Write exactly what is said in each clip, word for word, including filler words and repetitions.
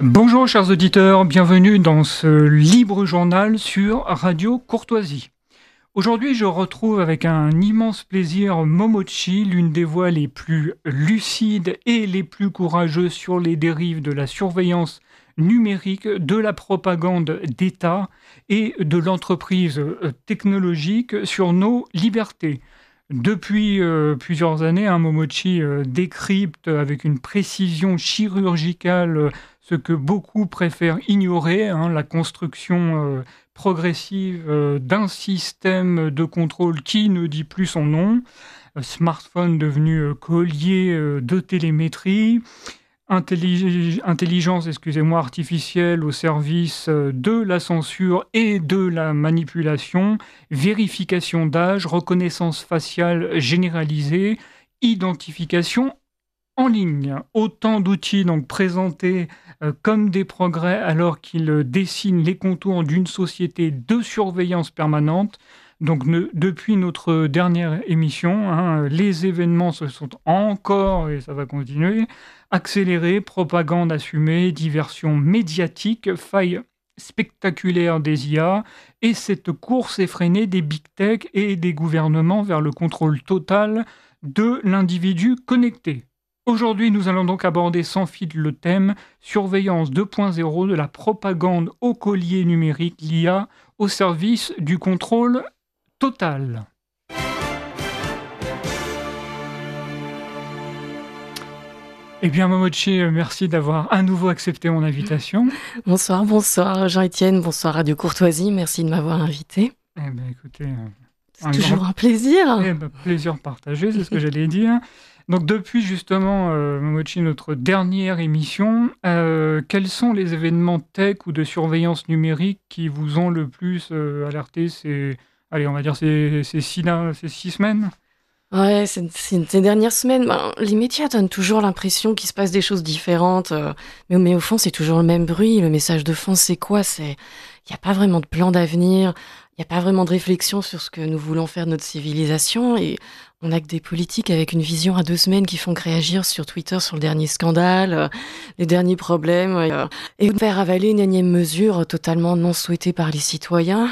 Bonjour chers auditeurs, bienvenue dans ce libre journal sur Radio Courtoisie. Aujourd'hui, je retrouve avec un immense plaisir Momochi, l'une des voix les plus lucides et les plus courageuses sur les dérives de la surveillance numérique, de la propagande d'État et de l'entreprise technologique sur nos libertés. Depuis euh, plusieurs années, hein, Momochi euh, décrypte avec une précision chirurgicale euh, ce que beaucoup préfèrent ignorer, hein, la construction euh, progressive euh, d'un système de contrôle qui ne dit plus son nom, euh, smartphone devenu euh, collier euh, de télémétrie, intellig- intelligence excusez-moi, artificielle au service euh, de la censure et de la manipulation, vérification d'âge, reconnaissance faciale généralisée, identification en ligne. Autant d'outils donc présentés euh, comme des progrès alors qu'ils euh, dessinent les contours d'une société de surveillance permanente. Donc ne- depuis notre dernière émission, hein, les événements se sont encore, et ça va continuer, accélérés, propagande assumée, diversion médiatique, failles spectaculaires des I A et cette course effrénée des big tech et des gouvernements vers le contrôle total de l'individu connecté. Aujourd'hui, nous allons donc aborder sans fil le thème surveillance deux point zéro de la propagande au collier numérique, l'I A au service du contrôle total. Eh bien, Momochi, euh, merci d'avoir à nouveau accepté mon invitation. Bonsoir, bonsoir Jean-Étienne, bonsoir Radio Courtoisie, merci de m'avoir invité. Eh bien, écoutez, euh, C'est un toujours grand un plaisir. eh ben, plaisir partagé, c'est ce que j'allais dire. Donc, depuis justement, euh, Momochi, notre dernière émission, euh, quels sont les événements tech ou de surveillance numérique qui vous ont le plus euh, alerté ces, allez, on va dire ces, ces, six, là- ces six semaines? Ouais, c'est- c'est- ces dernières semaines, ben, les médias donnent toujours l'impression qu'il se passe des choses différentes, euh, mais, mais au fond, c'est toujours le même bruit. Le message de fond, c'est quoi? C'est, il n'y a pas vraiment de plan d'avenir, il n'y a pas vraiment de réflexion sur ce que nous voulons faire de notre civilisation, et on n'a que des politiques avec une vision à deux semaines qui font que réagir sur Twitter sur le dernier scandale, euh, les derniers problèmes, euh, et faire avaler une énième mesure totalement non souhaitée par les citoyens.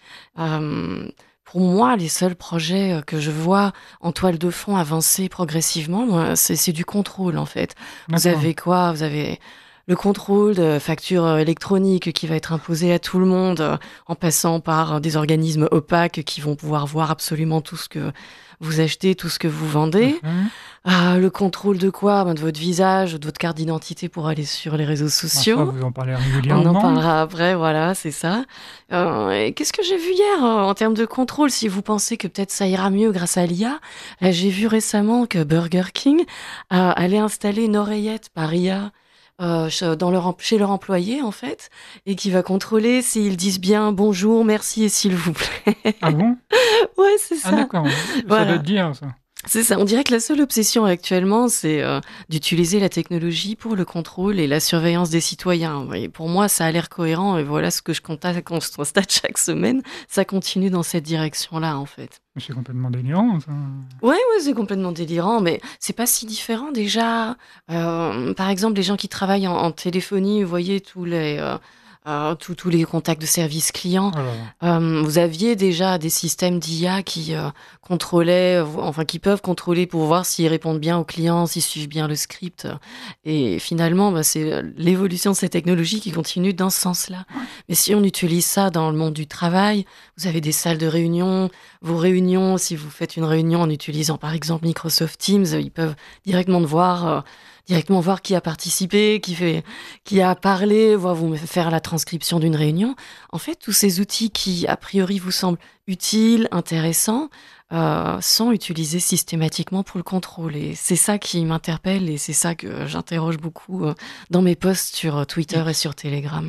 Euh, pour moi, les seuls projets euh, que je vois en toile de fond avancer progressivement, moi, c'est, c'est du contrôle en fait. Vous D'accord. avez quoi? Vous avez le contrôle de factures euh, électroniques qui va être imposé à tout le monde, euh, en passant par euh, des organismes opaques qui vont pouvoir voir absolument tout ce que vous achetez, tout ce que vous vendez. Mhm. Ah, le contrôle de quoi? Ben, de votre visage, de votre carte d'identité pour aller sur les réseaux Ben, ça, sociaux. vous en parlez On en régulièrement. parlera après, voilà, c'est ça. Euh, et qu'est-ce que j'ai vu hier euh, en termes de contrôle? Si vous pensez que peut-être ça ira mieux grâce à l'I A, euh, j'ai vu récemment que Burger King euh, allait installer une oreillette par I A euh, che- dans leur, em- chez leur employé, en fait, et qui va contrôler s'ils disent bien bonjour, merci et s'il vous plaît. Ah bon? Ouais, c'est Ah ça. d'accord, ça Voilà. doit être dire ça. C'est ça, on dirait que la seule obsession actuellement, c'est euh, d'utiliser la technologie pour le contrôle et la surveillance des citoyens. Et pour moi, ça a l'air cohérent et voilà ce que je constate, constate chaque semaine. Ça continue dans cette direction-là, en fait. Mais c'est complètement délirant, ça. Ouais, ouais, c'est complètement délirant, mais c'est pas si différent déjà. Euh, par exemple, les gens qui travaillent en, en téléphonie, vous voyez tous les... euh, euh, tous, tous les contacts de service client. Oh là là. Euh, vous aviez déjà des systèmes d'I A qui euh, contrôlaient, euh, enfin qui peuvent contrôler pour voir s'ils répondent bien aux clients, s'ils suivent bien le script. Et finalement, bah, c'est l'évolution de ces technologies qui continue dans ce sens-là. Mais si on utilise ça dans le monde du travail, vous avez des salles de réunion, vos réunions, si vous faites une réunion en utilisant par exemple Microsoft Teams, ils peuvent directement voir, euh, directement voir qui a participé, qui fait, qui a parlé, voir vous faire la transcription d'une réunion. En fait, tous ces outils qui, a priori, vous semblent utiles, intéressants, euh, sont utilisés systématiquement pour le contrôle. Et c'est ça qui m'interpelle et c'est ça que j'interroge beaucoup euh, dans mes posts sur Twitter et sur Telegram.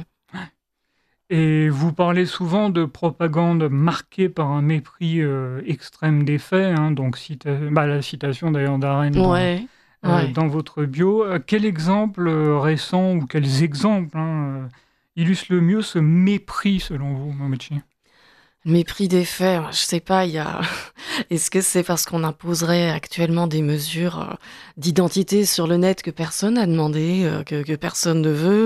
Et vous parlez souvent de propagande marquée par un mépris euh, extrême des faits, hein, donc cita- bah, la citation d'ailleurs d'Arendt dans, Ouais, euh, ouais. dans votre bio. Euh, Quel exemple euh, récent ou quels exemples hein, euh, illustrent le mieux ce mépris selon vous, Momochi? Le mépris des faits, je sais pas, il y a... Est-ce que c'est parce qu'on imposerait actuellement des mesures euh, d'identité sur le net que personne n'a demandé, euh, que, que personne ne veut?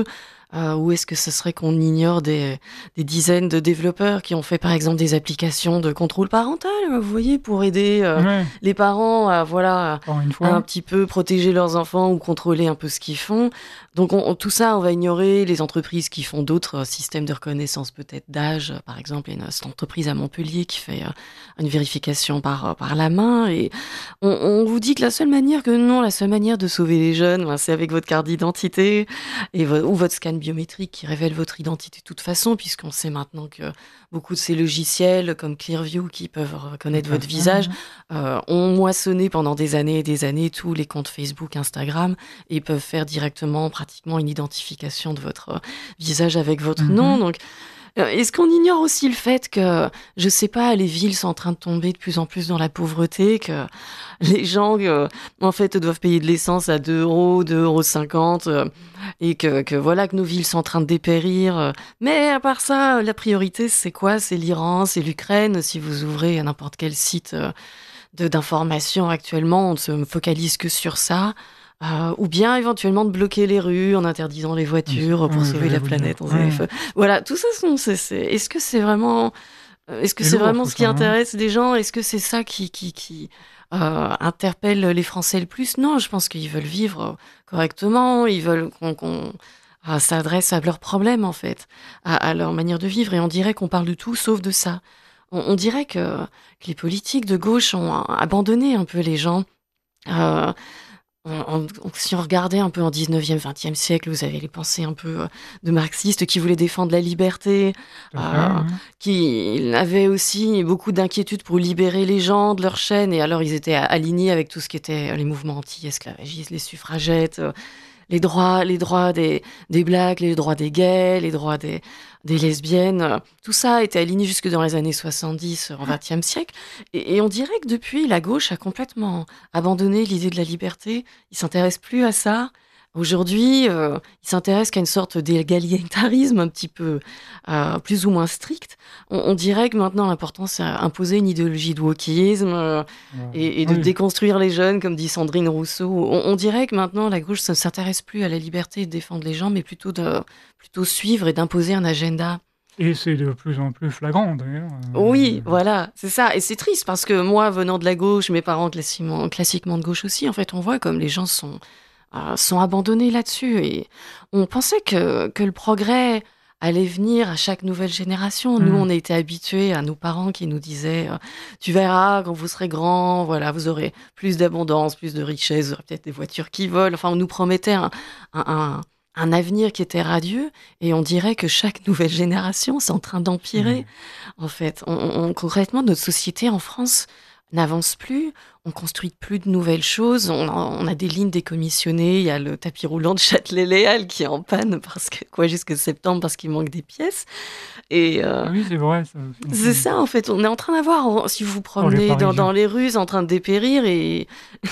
Euh, ou est-ce que ce serait qu'on ignore des, des dizaines de développeurs qui ont fait par exemple des applications de contrôle parental, vous voyez, pour aider euh, Ouais, les parents à voilà encore une à un fois. petit peu protéger leurs enfants ou contrôler un peu ce qu'ils font. Donc on, on- tout ça, on va ignorer les entreprises qui font d'autres euh, systèmes de reconnaissance peut-être d'âge. Par exemple, il y a une cette entreprise à Montpellier qui fait euh, une vérification par, euh, par la main. Et on, on vous dit que la seule manière que non, la seule manière de sauver les jeunes, ben, c'est avec votre carte d'identité et vo- ou votre scan biométrique qui révèle votre identité de toute façon, puisqu'on sait maintenant que beaucoup de ces logiciels comme Clearview qui peuvent Tout reconnaître à votre fait. visage Ouais. euh, ont moissonné pendant des années et des années tous les comptes Facebook, Instagram et peuvent faire directement pratiquement une identification de votre euh, visage avec votre nom. Mhm. Donc, euh, est-ce qu'on ignore aussi le fait que, je sais pas, les villes sont en train de tomber de plus en plus dans la pauvreté, que les gens, euh, en fait, doivent payer de l'essence à deux euros, deux euros cinquante, euh, et que, que voilà, que nos villes sont en train de dépérir. euh. Mais à part ça, la priorité, c'est quoi? C'est l'Iran, c'est l'Ukraine. Si vous ouvrez n'importe quel site euh, de d'information actuellement, on ne se focalise que sur ça. Euh, ou bien éventuellement de bloquer les rues en interdisant les Oui, c'est voitures pour ça, sauver j'allais la vous le dire. planète en Ouais. Z F E. Voilà, tout ça, sont, c'est, c'est- est-ce que c'est vraiment, euh, est-ce que C'est c'est lourd vraiment tout ce ça, qui hein. intéresse les gens? Est-ce que c'est ça qui, qui, qui euh, interpelle les Français le plus? Non, je pense qu'ils veulent vivre euh, correctement, ils veulent qu'on, qu'on euh, s'adresse à leurs problèmes en fait, à, à leur manière de vivre, et on dirait qu'on parle de tout sauf de ça. On, on dirait que, que les politiques de gauche ont euh, abandonné un peu les gens. Euh, on- on- si on regardait un peu en dix-neuvième, vingtième siècle, vous avez les pensées un peu euh, de marxistes qui voulaient défendre la liberté, Tout à fait, euh, ouais. qui avaient aussi beaucoup d'inquiétudes pour libérer les gens de leur chaîne, et alors ils étaient a- alignés avec tout ce qui était euh, les mouvements anti-esclavagistes, les suffragettes, euh, les droits, les droits des, des blacks, les droits des gays, les droits des, des lesbiennes. euh, Tout ça était aligné jusque dans les années soixante-dix, euh, en vingtième siècle. Et, et on dirait que depuis, la gauche a complètement abandonné l'idée de la liberté. Ils s'intéressent plus à ça. Aujourd'hui, euh, ils s'intéressent qu'à une sorte d'égalitarisme un petit peu euh, plus ou moins strict. On, on dirait que maintenant, l'important, c'est imposer une idéologie de wokisme, euh, Ouais. et, et de Oui, déconstruire les jeunes, comme dit Sandrine Rousseau. On, on dirait que maintenant, la gauche ne s'intéresse plus à la liberté de défendre les gens, mais plutôt de plutôt suivre et d'imposer un agenda. et c'est de plus en plus flagrant d'ailleurs. Oui, Euh, voilà, c'est ça. Et c'est triste parce que moi, venant de la gauche, mes parents classiquement, classiquement de gauche aussi, en fait, on voit comme les gens sont, euh, sont abandonnés là-dessus. Et on pensait que, que le progrès allait venir à chaque nouvelle génération. Nous, hmm. on a été habitués à nos parents qui nous disaient euh, tu verras, quand vous serez grand, voilà, vous aurez plus d'abondance, plus de richesse, vous aurez peut-être des voitures qui volent. Enfin, on nous promettait un, un, un, un avenir qui était radieux. Et on dirait que chaque nouvelle génération, c'est en train d'empirer. Hmm. En fait, on, on- concrètement, notre société en France n'avance plus, on construit plus de nouvelles choses, on a, on a des lignes décommissionnées, il y a le tapis roulant de Châtelet-Léal qui est en panne parce que, quoi, jusque septembre parce qu'il manque des pièces. Et euh, Ah oui, c'est vrai, ça aussi. c'est Hmm. ça, en fait, on est en train d'avoir, si vous vous Oh, les promenez dans, Parisiens. dans les rues, c'est en train de dépérir, et,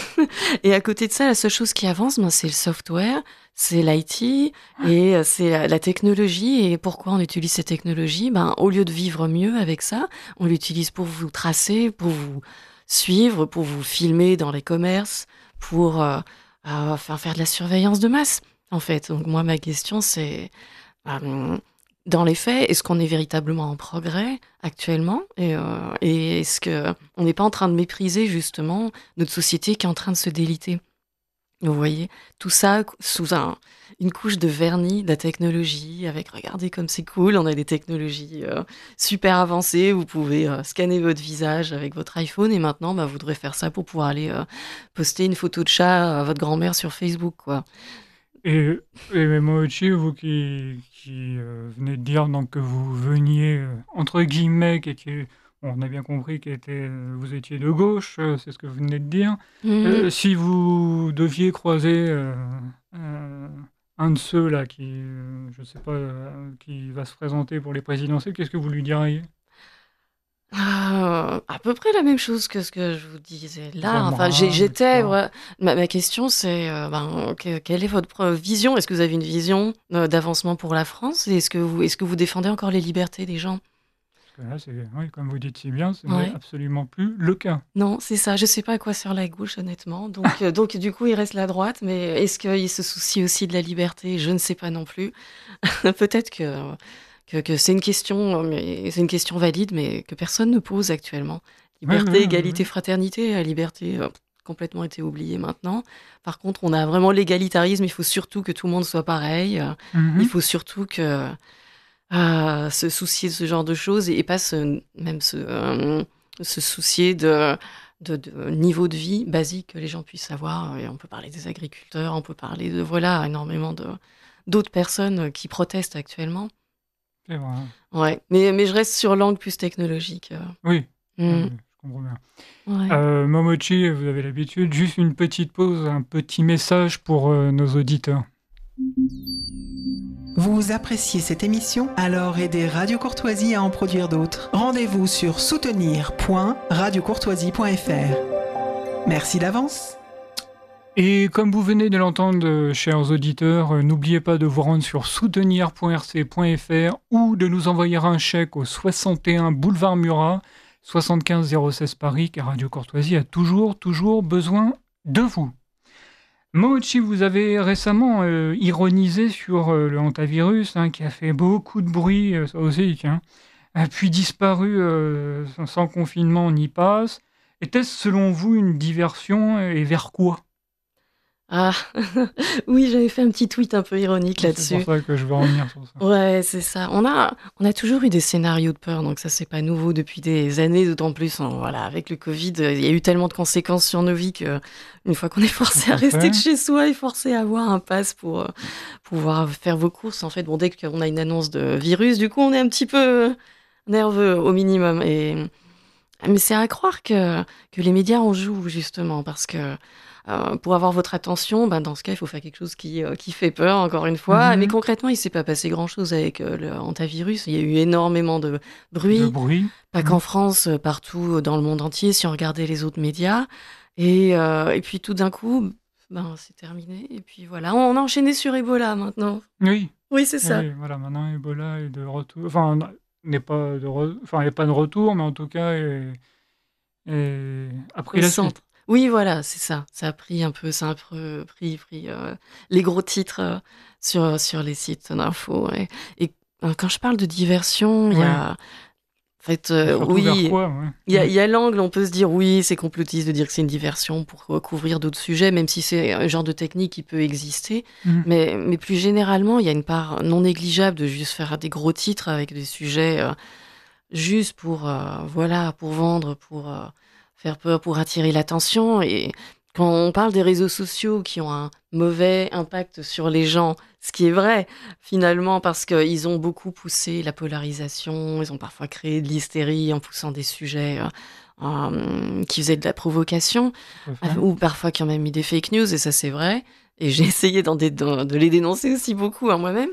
et à côté de ça, la seule chose qui avance, ben, c'est le software, c'est l'I T, et euh, c'est la, la technologie. Et pourquoi on utilise ces technologies? Ben, au lieu de vivre mieux avec ça, on l'utilise pour vous tracer, pour vous suivre, pour vous filmer dans les commerces, pour euh, euh, faire, faire de la surveillance de masse, en fait. Donc moi, ma question, c'est... euh, dans les faits, est-ce qu'on est véritablement en progrès actuellement? Et, euh, et est-ce que on n'est pas en train de mépriser justement notre société qui est en train de se déliter? Vous voyez, tout ça sous un, une couche de vernis de la technologie, avec regardez comme c'est cool, on a des technologies euh, super avancées, vous pouvez euh, scanner votre visage avec votre iPhone, et maintenant bah, vous devrez faire ça pour pouvoir aller euh, poster une photo de chat à votre grand-mère sur Facebook, quoi. Et, et Moichi, vous qui, qui euh, venez de dire donc, que vous veniez, euh, entre guillemets, qui étiez- bon, on a bien compris que vous étiez de gauche, euh, c'est ce que vous venez de dire. Mhm. Euh, si vous deviez croiser euh, euh, un de ceux-là qui, euh, je sais pas, euh, qui va se présenter pour les présidentielles, qu'est-ce que vous lui diriez? Ah, à peu près la même chose que ce que je vous disais Les là. Enfin, j'ai- Abraham, j'étais. et cetera. vra- Ma, ma question, c'est euh, ben, que- quelle est votre pro- vision? Est-ce que vous avez une vision euh, d'avancement pour la France? Et Est-ce que vous, est-ce que vous défendez encore les libertés des gens? que là, c'est, oui, comme vous dites si bien, ce Ouais. n'est absolument plus le cas. Non, c'est ça. Je sais pas à quoi sert la gauche, honnêtement. Donc, euh, donc du coup, il reste la droite. Mais est-ce qu'il se soucie aussi de la liberté? Je ne sais pas non plus. Peut-être que, que, que c'est une question, mais c'est une question valide, mais que personne ne pose actuellement. Oui, Liberté, oui, oui, égalité, oui. fraternité. La liberté a complètement été oubliée maintenant. Par contre, on a vraiment l'égalitarisme. Il faut surtout que tout le monde soit pareil. Euh, Il Mhm. faut surtout que euh, se soucier de ce genre de choses et, et pas se, même se, euh, se soucier de, de, de niveau de vie basique que les gens puissent avoir. Et on peut parler des agriculteurs, on peut parler de voilà énormément de d'autres personnes qui protestent actuellement. C'est vrai. Ouais, mais, mais je reste sur l'angle plus technologique. euh. Oui, oui, Mm. oui, je comprends bien. Ouais. Euh, Momochi, vous avez l'habitude, juste une petite pause, un petit message pour euh, nos auditeurs. Vous appréciez cette émission? Alors aidez Radio Courtoisie à en produire d'autres. Rendez-vous sur soutenir point radio courtoisie point f r. Merci d'avance. Et comme vous venez de l'entendre, euh, chers auditeurs, euh, n'oubliez pas de vous rendre sur soutenir point r c point f r ou de nous envoyer un chèque au soixante et un boulevard Murat, soixante-quinze zéro seize Paris, car Radio Courtoisie a toujours, toujours besoin de vous. Momochi, vous avez récemment euh, ironisé sur euh, le hantavirus, hein, qui a fait beaucoup de bruit, euh, ça aussi, hein, a puis disparu euh, sans- sans confinement ni passe. Était-ce selon vous une diversion et vers quoi? Ah, oui, j'avais fait un petit tweet un peu ironique C'est là-dessus. pour ça que je vais revenir sur ça. Ouais, c'est ça. On a, on a toujours eu des scénarios de peur, donc ça, c'est pas nouveau depuis des années, d'autant plus, hein, voilà, avec le Covid, euh, il y a eu tellement de conséquences sur nos vies que, une fois qu'on est forcé Tout à à rester fait. de chez soi et forcé à avoir un pass pour euh, pouvoir faire vos courses, en fait, bon, dès qu'on a une annonce de virus, du coup, on est un petit peu nerveux au minimum. Et, mais c'est à croire que, que les médias en jouent, justement, parce que euh, pour avoir votre attention, ben, dans ce cas, il faut faire quelque chose qui, euh, qui fait peur, encore une fois. Mhm. Mais concrètement, il s'est pas passé grand-chose avec euh, le hantavirus. Il y a eu énormément de De bruit, bruit. pas Mhm. qu'en France, euh, partout dans le monde entier, si on regardait les autres médias. Et, euh, et puis tout d'un coup, ben, c'est terminé. Et puis voilà, on a enchaîné sur Ebola maintenant. Oui, Oui, c'est ça. oui, voilà, maintenant Ebola est de retour. Enfin, n'est pas de re- enfin, il n'est pas de retour, mais en tout cas, est, est- a pris Au la centre. suite. Oui, voilà, c'est ça. Ça a pris un peu, ça a un peu pris, pris euh, les gros titres euh, sur, sur les sites d'infos. Ouais. Et euh, quand je parle de diversion, il y Oui, a. En fait, euh, surtout vers oui, quoi, ouais. il y a, Mhm. il y a l'angle, on peut se dire oui, c'est complotiste de dire que c'est une diversion pour euh, couvrir d'autres sujets, même si c'est un genre de technique qui peut exister. Mhm. Mais, mais plus généralement, il y a une part non négligeable de juste faire des gros titres avec des sujets euh, juste pour, euh, voilà, pour vendre, pour euh, faire peur, pour attirer l'attention. Et quand on parle des réseaux sociaux qui ont un mauvais impact sur les gens, ce qui est vrai finalement parce qu'ils ont beaucoup poussé la polarisation, ils ont parfois créé de l'hystérie en poussant des sujets euh, euh, qui faisaient de la provocation, Tout à fait. ou parfois qui ont même mis des fake news, et ça c'est vrai. Et j'ai essayé d'en dé- de, de les dénoncer aussi beaucoup hein, moi-même.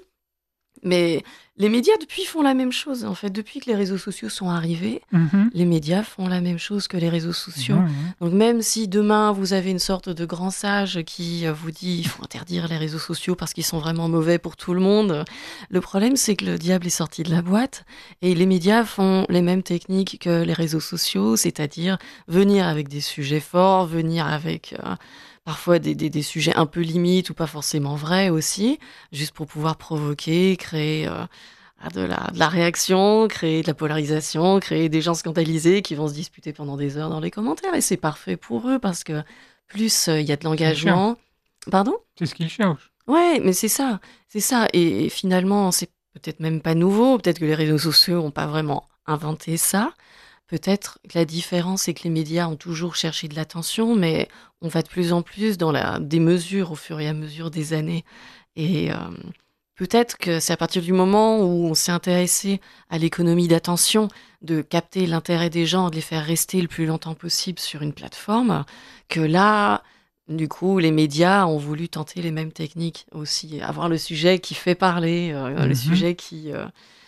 Mais les médias, depuis, font la même chose. En fait, depuis que les réseaux sociaux sont arrivés, Mhm. les médias font la même chose que les réseaux sociaux. Ouais, ouais. Donc même si demain, vous avez une sorte de grand sage qui euh, vous dit il faut interdire les réseaux sociaux parce qu'ils sont vraiment mauvais pour tout le monde, le problème, c'est que le diable est sorti de la boîte et les médias font les mêmes techniques que les réseaux sociaux, c'est-à-dire venir avec des sujets forts, venir avec... euh, parfois des, des, des sujets un peu limites ou pas forcément vrais aussi, juste pour pouvoir provoquer, créer euh, de, la, de la réaction, créer de la polarisation, créer des gens scandalisés qui vont se disputer pendant des heures dans les commentaires. Et c'est parfait pour eux parce que plus euh, il y a de C'est le chien. l'engagement... Pardon? C'est ce qu'il cherche. Ouais, mais c'est ça, c'est ça. Et, et finalement, c'est peut-être même pas nouveau. Peut-être que les réseaux sociaux n'ont pas vraiment inventé ça. Peut-être que la différence, c'est que les médias ont toujours cherché de l'attention, mais on va de plus en plus dans la démesure au fur et à mesure des années. Et euh, peut-être que c'est à partir du moment où on s'est intéressé à l'économie d'attention, de capter l'intérêt des gens, de les faire rester le plus longtemps possible sur une plateforme, que là, du coup, les médias ont voulu tenter les mêmes techniques aussi, avoir le sujet qui fait parler, euh, le Mhm. sujet qui... euh,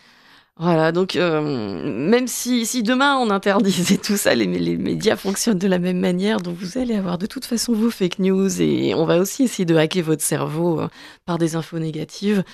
voilà, donc euh, même si, si demain on interdisait tout ça, les, les médias fonctionnent de la même manière, donc vous allez avoir de toute façon vos fake news et on va aussi essayer de hacker votre cerveau euh, par des infos négatives.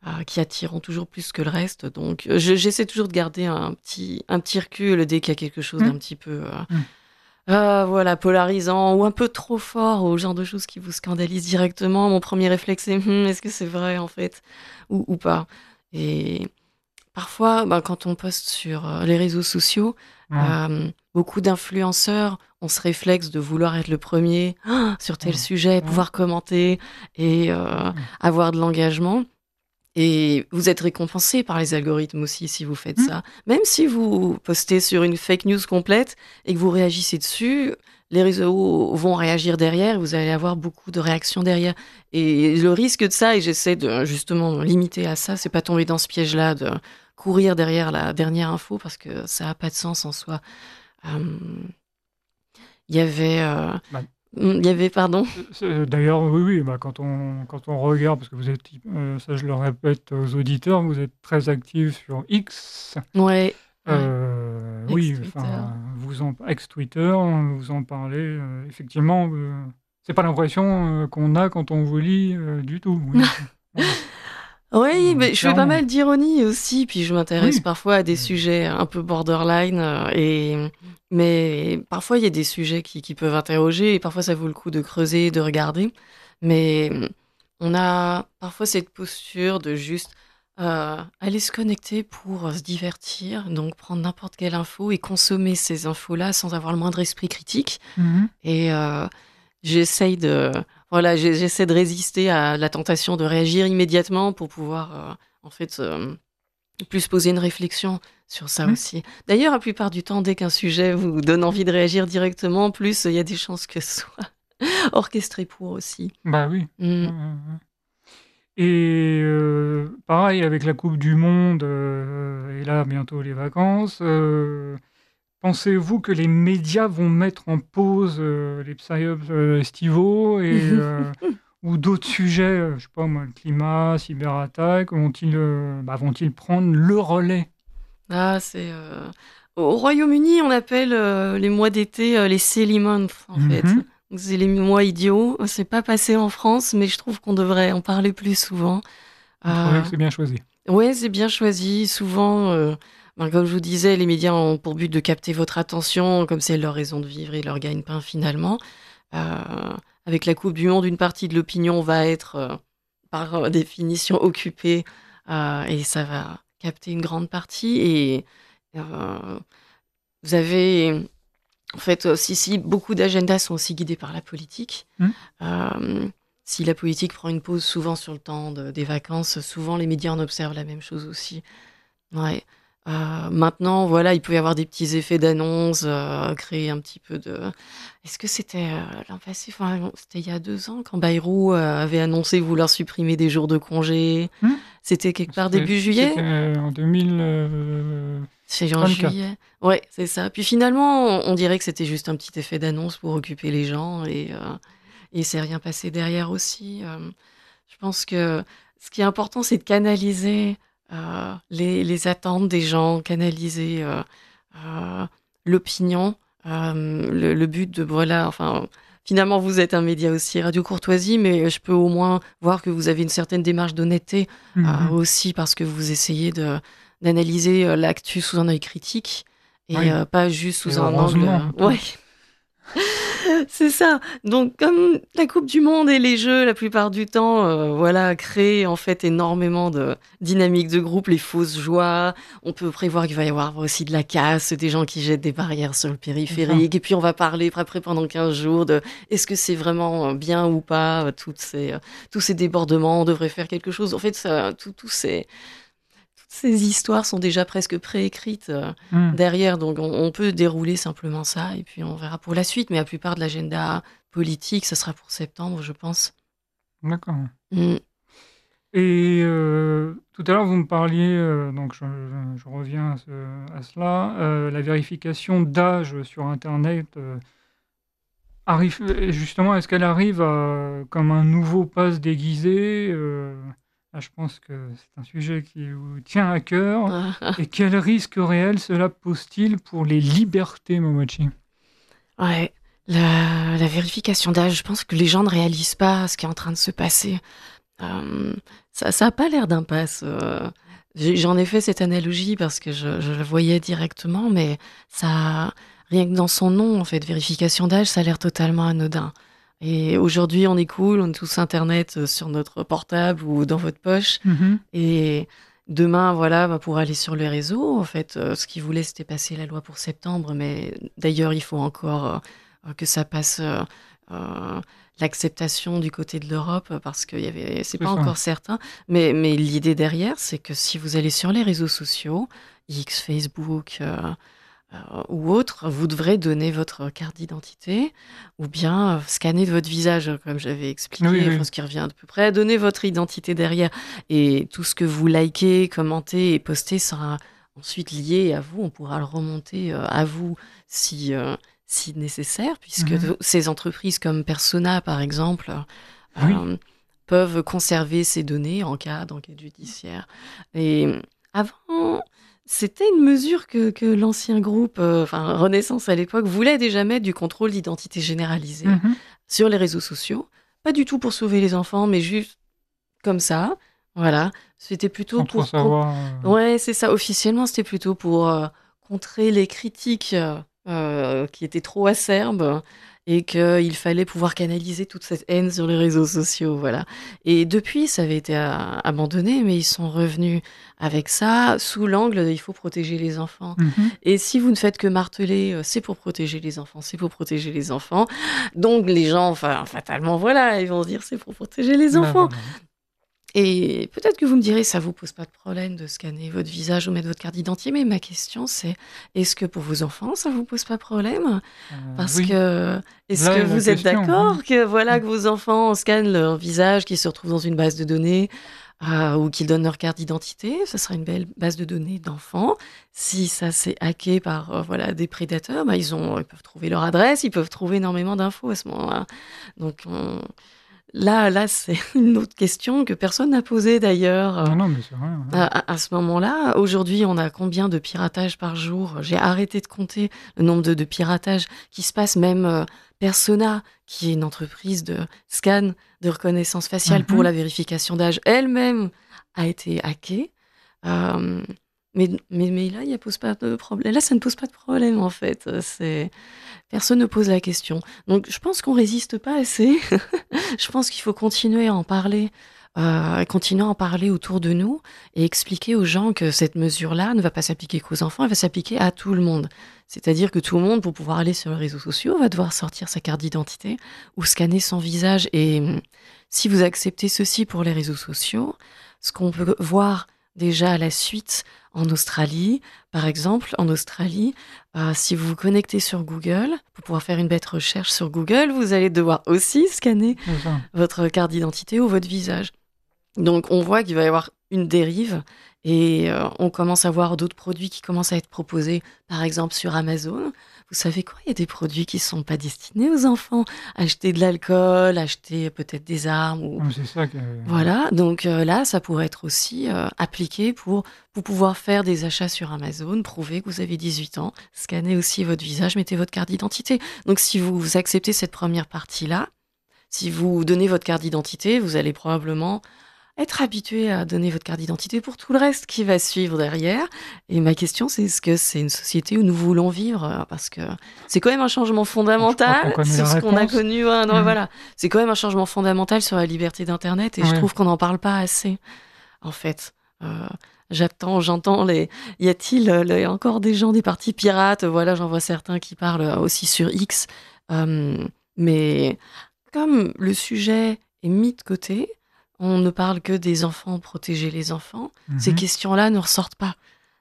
euh, qui attireront toujours plus que le reste. Donc, euh, je- j'essaie toujours de garder un petit, un petit recul dès qu'il y a quelque chose Mmh. d'un petit peu, euh, Mmh. euh, voilà, polarisant ou un peu trop fort, ou genre de choses qui vous scandalisent directement. Mon premier réflexe, c'est Hum, est-ce que c'est vrai en fait, ou, ou pas. Et parfois, ben, quand on poste sur euh, les réseaux sociaux, Ouais. euh, beaucoup d'influenceurs ont ce réflexe de vouloir être le premier ah, sur tel Ouais. sujet, Ouais. pouvoir commenter et euh, Ouais. avoir de l'engagement. Et vous êtes récompensé par les algorithmes aussi si vous faites Mmh. ça. Même si vous postez sur une fake news complète et que vous réagissez dessus, les réseaux vont réagir derrière et vous allez avoir beaucoup de réactions derrière. Et le risque de ça, et j'essaie de justement me limiter à ça, c'est pas tomber dans ce piège-là de courir derrière la dernière info parce que ça a pas de sens en soi. Euh, Il y avait, euh, Bah, il y avait, pardon. c'est- D'ailleurs, oui, oui, bah, quand on, quand on regarde, parce que vous êtes, euh, ça je le répète aux auditeurs, vous êtes très actifs sur X. Ouais. Ouais. Euh, oui, Ex-Twitter. enfin, vous en, ex-Twitter, vous en parlez. euh, effectivement, euh, c'est pas l'impression euh, qu'on a quand on vous lit euh, du tout. Oui, Voilà. Oui, Euh, mais je fais pas clairement. mal d'ironie aussi, puis je m'intéresse Oui. parfois à des Mais- sujets un peu borderline, euh, et mais parfois il y a des sujets qui, qui peuvent interroger, et parfois ça vaut le coup de creuser, de regarder. Mais hum, on a parfois cette posture de juste euh, aller se connecter pour euh, se divertir, donc prendre n'importe quelle info et consommer ces infos-là sans avoir le moindre esprit critique. Mhm. Et euh, j'essaye de, voilà, j'ai- j'essaie de résister à la tentation de réagir immédiatement pour pouvoir, euh, en fait, euh, plus poser une réflexion sur ça Mhm. aussi. D'ailleurs, la plupart du temps, dès qu'un sujet vous donne envie de réagir directement, plus il y a des chances que ce soit orchestré pour aussi. Bah oui. Mm. Ouais, ouais, ouais. Et euh, pareil avec la Coupe du Monde, euh, et là bientôt les vacances, euh, pensez-vous que les médias vont mettre en pause euh, les psyops euh, estivaux et, euh, ou d'autres sujets, euh, je sais pas moi, le climat, cyberattaque, vont-ils euh, bah, vont-ils prendre le relais? Ah, c'est euh, au Royaume-Uni, on appelle euh, les mois d'été euh, les silly months en fait. Mhm. Donc, c'est les mois idiots. C'est pas passé en France, mais je trouve qu'on devrait en parler plus souvent. Vous trouvez Euh, que c'est bien choisi? Ouais, c'est bien choisi. Souvent, euh, ben, comme je vous disais, les médias ont pour but de capter votre attention, comme c'est leur raison de vivre et leur gagne-pain finalement. Euh, Avec la Coupe du Monde, une partie de l'opinion va être, euh, par euh, définition, occupée, euh, et ça va capter une grande partie. Et euh, vous avez, en fait, aussi, si beaucoup d'agendas sont aussi guidés par la politique. Hmm. Euh, si la politique prend une pause souvent sur le temps de- des vacances, souvent les médias en observent la même chose aussi. Ouais. Euh, maintenant, voilà, il peut y avoir des petits effets d'annonce, euh, créer un petit peu de. Est-ce que c'était euh, l'an passé, enfin, c'était il y a deux ans, quand Bayrou euh, avait annoncé vouloir supprimer des jours de congé. Hmm. C'était quelque part C'était début juillet. c'était, euh, en deux mille euh, C'est en vingt-quatre. juillet. Ouais, c'est ça. Puis finalement, on, on dirait que c'était juste un petit effet d'annonce pour occuper les gens, et euh, et c'est rien passé derrière aussi. Euh, je pense que ce qui est important, c'est de canaliser euh, les, les attentes des gens, canaliser euh, euh, l'opinion, euh, le, le but de, voilà, enfin, finalement, vous êtes un média aussi, Radio Courtoisie, mais je peux au moins voir que vous avez une certaine démarche d'honnêteté euh, Mhm. aussi, parce que vous essayez de, d'analyser euh, l'actu sous un œil critique et Oui. euh, pas juste sous Et un angle. heureusement, euh, tout. Ouais. C'est ça. Donc, comme la Coupe du Monde et les Jeux, la plupart du temps, euh, voilà, créent en fait énormément de dynamiques de groupe, les fausses joies. On peut prévoir qu'il va y avoir aussi de la casse, des gens qui jettent des barrières sur le périphérique. Et puis, on va parler après pendant quinze jours de est-ce que c'est vraiment euh, bien ou pas, euh, toutes ces, euh, tous ces débordements, on devrait faire quelque chose. En fait, ça, tout, tous ces, toutes ces histoires sont déjà presque préécrites euh, Hmm. derrière, donc on, on peut dérouler simplement ça et puis on verra pour la suite. Mais la plupart de l'agenda politique, ça sera pour septembre, je pense. D'accord. Mm. Et euh, tout à l'heure, vous me parliez, euh, donc je, je- je reviens à, ce- à cela, euh, la vérification d'âge sur Internet euh, arrive, euh, justement, est-ce qu'elle arrive à- comme un nouveau pass déguisé? Euh, là, je pense que c'est un sujet qui vous tient à cœur. Ah, Et quel risque réel cela pose-t-il pour les libertés, Momochi? ouais, la, la vérification d'âge, je pense que les gens ne réalisent pas ce qui est en train de se passer. Euh, ça, ça a pas l'air d'impasse. euh. J'ai- J'en ai fait cette analogie parce que je, je le voyais directement, mais ça, rien que dans son nom, en fait, vérification d'âge, ça a l'air totalement anodin. Et aujourd'hui, on est cool, on est tous Internet euh, sur notre portable ou dans votre poche. Mhm. Et demain, voilà, bah, pour aller sur les réseaux, en fait, euh, ce qu'ils voulaient, c'était passer la loi pour septembre, mais d'ailleurs, il faut encore euh, euh, que ça passe euh, euh, l'acceptation du côté de l'Europe, euh, parce que y avait, c'est C'est pas ça. encore certain. Mais, mais l'idée derrière, c'est que si vous allez sur les réseaux sociaux, X, Facebook, euh, euh, ou autre, vous devrez donner votre carte d'identité ou bien euh, scanner votre visage, comme j'avais expliqué, Oui, oui. enfin, ce qui revient à peu près, donner votre identité derrière. Et tout ce que vous likez, commentez et postez sera ensuite lié à vous. On pourra le remonter euh, à vous si, euh, si nécessaire, puisque Mhm. t- ces entreprises comme Persona, par exemple, Oui. euh, peuvent conserver ces données en cas d'enquête judiciaire. Et avant, c'était une mesure que, que l'ancien groupe, euh, enfin Renaissance à l'époque, voulait déjà mettre du contrôle d'identité généralisé Mhm. sur les réseaux sociaux. Pas du tout pour sauver les enfants, mais juste comme ça. Voilà. C'était plutôt Sans trop pour... con- savoir. euh, Ouais, c'est ça. Officiellement, c'était plutôt pour euh, contrer les critiques euh, euh, qui étaient trop acerbes et qu'il fallait pouvoir canaliser toute cette haine sur les réseaux sociaux. Voilà. Et depuis, ça avait été euh, abandonné, mais ils sont revenus avec ça sous l'angle de, il faut protéger les enfants. mhm. Et si vous ne faites que marteler, euh, c'est pour protéger les enfants, c'est pour protéger les enfants. Donc les gens, enfin, fatalement, voilà, ils vont se dire c'est pour protéger les Ben enfants. voilà. Et peut-être que vous me direz, ça vous pose pas de problème de scanner votre visage ou mettre votre carte d'identité, mais ma question c'est, est-ce que pour vos enfants, ça vous pose pas de problème? Euh, Parce oui. que, est-ce Là que est la vous êtes question. d'accord Oui. que voilà que vos enfants scannent leur visage, qui se retrouve dans une base de données, euh, ou qu'ils donnent leur carte d'identité? Ce sera une belle base de données d'enfants. Si ça s'est hacké par euh, voilà des prédateurs, bah, ils ont, ils peuvent trouver leur adresse, ils peuvent trouver énormément d'infos à ce moment-là. Donc on- là, là, c'est une autre question que personne n'a posée d'ailleurs. euh, Non, non, mais c'est vrai. Ouais. à, à- à ce moment-là, aujourd'hui, on a combien de piratages par jour? J'ai arrêté de compter le nombre de, de piratages qui se passent, même euh, Persona, qui est une entreprise de scan, de reconnaissance faciale pour Mhm. la vérification d'âge, elle-même a été hackée. Euh, mais, mais, mais là, il ne pose pas de problème. Là, ça ne pose pas de problème, en fait. C'est... Personne ne pose la question. Donc, je pense qu'on résiste pas assez. Je pense qu'il faut continuer à en parler, euh, continuer à en parler autour de nous et expliquer aux gens que cette mesure-là ne va pas s'appliquer qu'aux enfants, elle va s'appliquer à tout le monde. C'est-à-dire que tout le monde, pour pouvoir aller sur les réseaux sociaux, va devoir sortir sa carte d'identité ou scanner son visage. Et hum, si vous acceptez ceci pour les réseaux sociaux, ce qu'on peut voir déjà à la suite en Australie, par exemple, en Australie, euh, si vous vous connectez sur Google, pour pouvoir faire une bête recherche sur Google, vous allez devoir aussi scanner C'est ça. votre carte d'identité ou votre visage. Donc on voit qu'il va y avoir une dérive et euh, on commence à voir d'autres produits qui commencent à être proposés, par exemple sur Amazon. Vous savez quoi? Il y a des produits qui ne sont pas destinés aux enfants. Acheter de l'alcool, acheter peut-être des armes ou... Non, mais c'est ça que. Voilà, donc euh, là, ça pourrait être aussi euh, appliqué pour, pour pouvoir faire des achats sur Amazon, prouver que vous avez dix-huit ans, scanner aussi votre visage, mettez votre carte d'identité. Donc si vous acceptez cette première partie-là, si vous donnez votre carte d'identité, vous allez probablement être habitué à donner votre carte d'identité pour tout le reste qui va suivre derrière. Et ma question, c'est est-ce que c'est une société où nous voulons vivre? Parce que c'est quand même un changement Je crois qu'on fondamental connaît sur la ce qu'on a réponse. connu. Ouais, non, Mhm. voilà. C'est quand même un changement fondamental sur la liberté d'Internet et je Ouais. trouve qu'on n'en parle pas assez, en fait. Euh, J'attends, j'entends les. Y a-t-il euh, les- encore des gens, des partis pirates? Voilà, j'en vois certains qui parlent euh, aussi sur X. Euh, mais comme le sujet est mis de côté, on ne parle que des enfants, protéger les enfants. Ces Mhm. questions-là ne ressortent pas.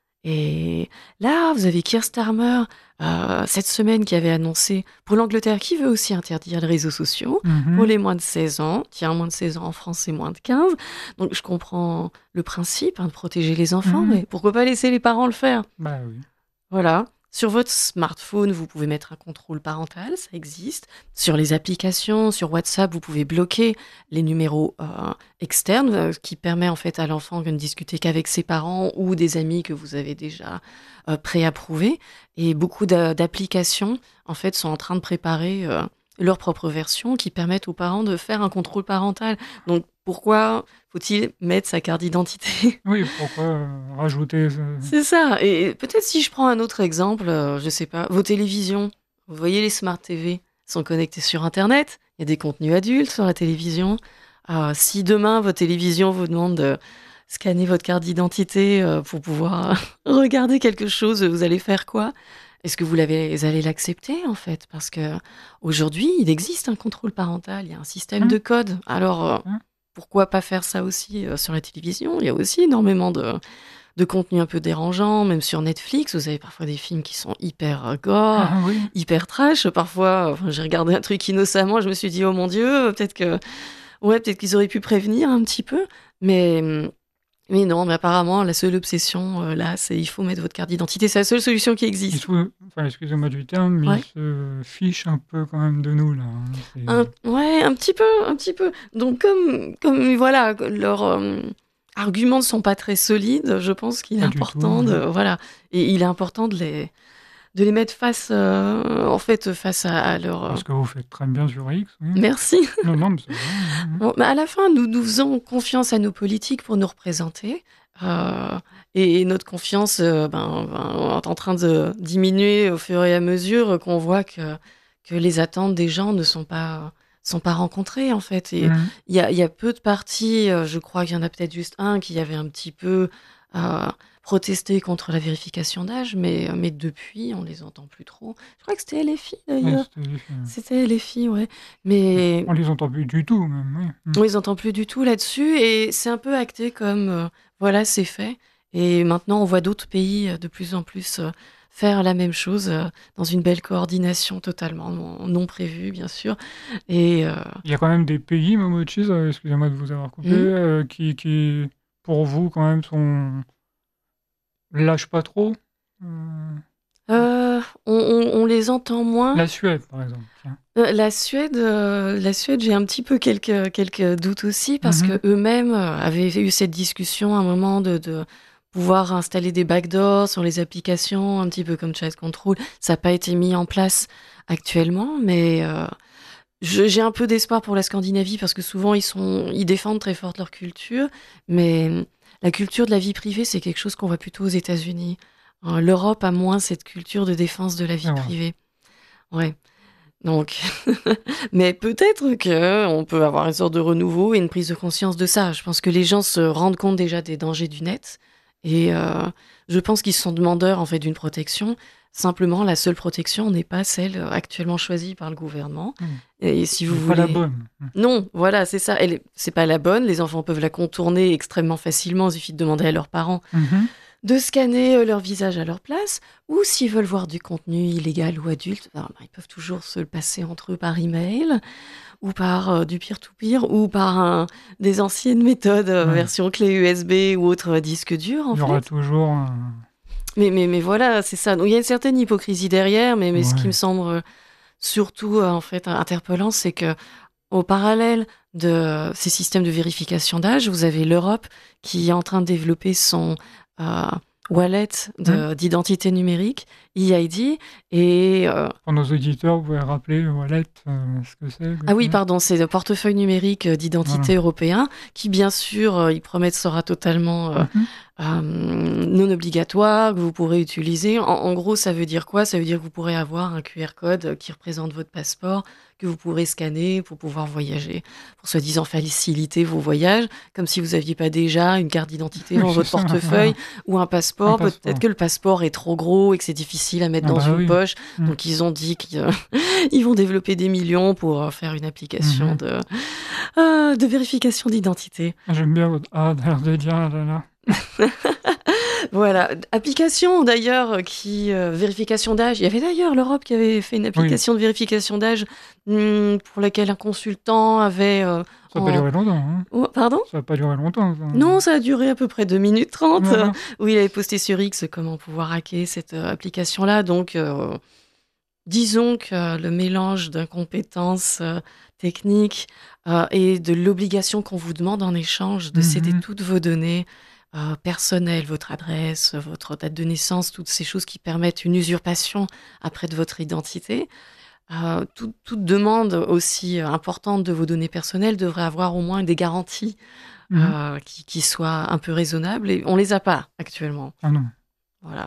Et là, vous avez Keir Starmer, euh, cette semaine, qui avait annoncé pour l'Angleterre, qui veut aussi interdire les réseaux sociaux Mhm. pour les moins de seize ans. Tiens, moins de seize ans en France, c'est moins de quinze. Donc, je comprends le principe hein, de protéger les enfants, Mhm. mais pourquoi pas laisser les parents le faire? Bah oui. Voilà. Sur votre smartphone, vous pouvez mettre un contrôle parental, ça existe. Sur les applications, sur WhatsApp, vous pouvez bloquer les numéros euh, externes, euh, ce qui permet en fait à l'enfant de ne discuter qu'avec ses parents ou des amis que vous avez déjà euh, préapprouvés. Et beaucoup d'a- d'applications en fait sont en train de préparer euh, leur propre version qui permettent aux parents de faire un contrôle parental. Donc pourquoi faut-il mettre sa carte d'identité? Oui, pourquoi euh, rajouter... ce- C'est ça. Et peut-être si je prends un autre exemple, euh, je sais pas, vos télévisions. Vous voyez les Smart T V sont connectés sur Internet. Il y a des contenus adultes sur la télévision. Euh, si demain votre télévision vous demande de scanner votre carte d'identité euh, pour pouvoir regarder quelque chose, vous allez faire quoi? Est-ce que vous, l'avez, vous allez l'accepter en fait? Parce que aujourd'hui, il existe un contrôle parental, il y a un système Hum, de code. Alors euh, hum. pourquoi pas faire ça aussi euh, sur la télévision? Il y a aussi énormément de, de contenu un peu dérangeant, même sur Netflix. Vous avez parfois des films qui sont hyper euh, gore, Ah oui, hyper trash. Parfois, enfin, j'ai regardé un truc innocemment, je me suis dit, oh mon Dieu, peut-être que, ouais, peut-être qu'ils auraient pu prévenir un petit peu. Mais, hum, mais non, mais apparemment, la seule obsession, euh, là, c'est il faut mettre votre carte d'identité. C'est la seule solution qui il existe. se... enfin, excusez-moi du terme, mais Ouais. il se fiche un peu quand même de nous, là. hein. C'est- Un, ouais, un petit peu, un petit peu. Donc comme, comme voilà, leurs euh, arguments ne sont pas très solides, je pense qu'il est Pas du important tout, de, ouais. voilà, et il est important de les, de les mettre face, euh, en fait, face à, à leur. euh, Parce que vous faites très bien sur X, oui. Merci. Non, non, mais c'est vrai. hein, hein. Bon, mais à la fin, nous, nous faisons confiance à nos politiques pour nous représenter. euh, et, et notre confiance euh, ben, ben, est en train de diminuer au fur et à mesure qu'on voit que, que les attentes des gens ne sont pas, sont pas rencontrées, en fait. Et Hum. il y a, il y a peu de partis, euh, je crois qu'il y en a peut-être juste un qui avait un petit peu euh, protesté contre la vérification d'âge, mais, mais depuis, on les entend plus trop. Je crois que c'était L F I, Ouais, d'ailleurs. c'était les films. C'était L F I, ouais. Mais On les entend plus du tout, même, oui. Hum. on les entend plus du tout là-dessus et c'est un peu acté comme euh, voilà, c'est fait. Et maintenant, on voit d'autres pays euh, de plus en plus euh, faire la même chose euh, dans une belle coordination totalement non, non prévue, bien sûr. Et euh, Il y a quand même des pays, Momochi, euh, excusez-moi de vous avoir coupé, Mhm. euh, qui, qui, pour vous, quand même, sont... lâchent pas trop. Euh, euh, on, on- on les entend moins. La Suède, par exemple. tiens. Euh, La Suède, euh, la Suède, j'ai un petit peu quelques, quelques doutes aussi parce Mhm. que eux-mêmes euh, avaient eu cette discussion à un moment de, de pouvoir installer des backdoors sur les applications, un petit peu comme Chat Control. Ça n'a pas été mis en place actuellement, mais euh, je- j'ai un peu d'espoir pour la Scandinavie parce que souvent ils sont, ils défendent très fort leur culture, mais la culture de la vie privée, c'est quelque chose qu'on voit plutôt aux États-Unis. Hein, L'Europe a moins cette culture de défense de la vie C'est vrai. privée. Ouais. Donc, mais peut-être que on peut avoir une sorte de renouveau et une prise de conscience de ça. Je pense que les gens se rendent compte déjà des dangers du net et euh, je pense qu'ils sont demandeurs en fait d'une protection. Simplement, la seule protection n'est pas celle actuellement choisie par le gouvernement. Mmh. Et si vous C'est voulez, pas la bonne. Mmh. non, voilà, c'est ça. Elle est- c'est pas la bonne. Les enfants peuvent la contourner extrêmement facilement. Il suffit de demander à leurs parents Mhm. de scanner euh, leur visage à leur place, ou s'ils veulent voir du contenu illégal ou adulte, ben, ben, ils peuvent toujours se le passer entre eux par email, ou par euh, du peer-to-peer, ou par un- des anciennes méthodes, euh, Ouais. version clé U S B ou autre euh, disque dur, en Il y aura fait. toujours un... Mais, mais, mais voilà, c'est ça. Donc il y a une certaine hypocrisie derrière, mais, mais ce qui Ouais. me semble euh, surtout euh, en fait interpellant, c'est que au parallèle de ces systèmes de vérification d'âge, vous avez l'Europe qui est en train de développer son euh, wallet de- d'identité numérique, E I D, et euh, Pour nos auditeurs, vous pouvez rappeler le wallet, euh, ce que c'est. ah oui, exactement pardon, c'est le portefeuille numérique euh, d'identité Voilà. européen qui, bien sûr, euh, ils promettent sera totalement euh, Mhm. euh, non obligatoire, que vous pourrez utiliser. En, en gros, ça veut dire quoi? Ça veut dire que vous pourrez avoir un Q R code qui représente votre passeport, que vous pourrez scanner pour pouvoir voyager, pour soi-disant faciliter vos voyages, comme si vous n'aviez pas déjà une carte d'identité dans Oui, votre c'est ça, portefeuille ou un passeport. Un passeport. Peut-être que le passeport est trop gros et que c'est difficile à mettre Ah dans bah une oui. poche. Mm. Donc, ils ont dit qu'ils ils vont développer des millions pour euh, faire une application Mhm. de, euh, de vérification d'identité. J'aime bien votre ah, d'air de dire, ah là là. Voilà, application d'ailleurs qui euh, vérification d'âge. Il y avait d'ailleurs l'Europe qui avait fait une application de vérification d'âge hum, pour laquelle un consultant avait. euh, Ça n'a en- pas duré longtemps. Hein. Oh, pardon? Ça n'a pas duré longtemps. ça. Non, ça a duré à peu près deux minutes trente. Voilà. Où il avait posté sur X comment pouvoir hacker cette euh, application-là. Donc, euh, disons que le mélange d'incompétences euh, techniques euh, et de l'obligation qu'on vous demande en échange de Mhm. céder toutes vos données euh, personnelles, votre adresse, votre date de naissance, toutes ces choses qui permettent une usurpation après de votre identité, euh, tout- toute demande aussi euh, importante de vos données personnelles devrait avoir au moins des garanties Mhm. euh, qui, qui soient un peu raisonnables et on les a pas actuellement. Ah non. Voilà.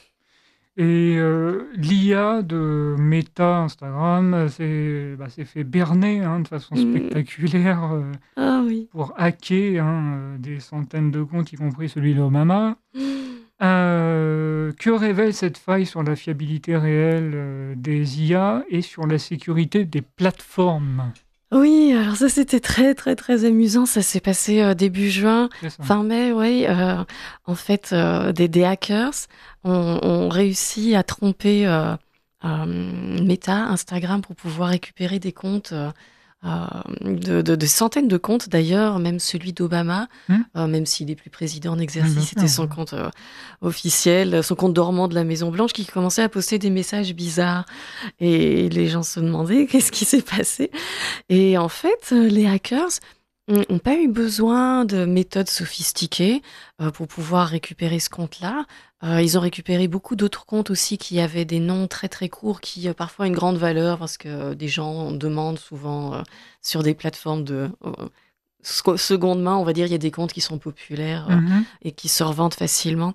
Et euh, l'I A de Meta, Instagram, euh, c'est bah, c'est fait berner hein, de façon Mm. spectaculaire euh, Ah oui. pour hacker hein, euh, des centaines de comptes, y compris celui d'Obama. Euh, que révèle cette faille sur la fiabilité réelle euh, des I A et sur la sécurité des plateformes? Oui, alors ça c'était très très très amusant. Ça s'est passé euh, début juin, C'est ça. fin mai, oui. euh, en fait, euh, des, des hackers ont, ont réussi à tromper euh, euh, Meta, Instagram pour pouvoir récupérer des comptes, euh, euh, de, de- de centaines de comptes d'ailleurs, même celui d'Obama, Hmm. euh, même s'il est plus président en Oui, bien exercice, sûr. c'était son compte euh, officiel, son compte dormant de la Maison Blanche qui commençait à poster des messages bizarres et les gens se demandaient qu'est-ce qui s'est passé. Et en fait, euh, les hackers n'ont pas eu besoin de méthodes sophistiquées euh, pour pouvoir récupérer ce compte-là. Euh, ils ont récupéré beaucoup d'autres comptes aussi qui avaient des noms très très courts, qui euh, parfois ont une grande valeur parce que euh, des gens demandent souvent euh, sur des plateformes de euh, sec- seconde main, on va dire, il y a des comptes qui sont populaires euh, Mhm. et qui se revendent facilement.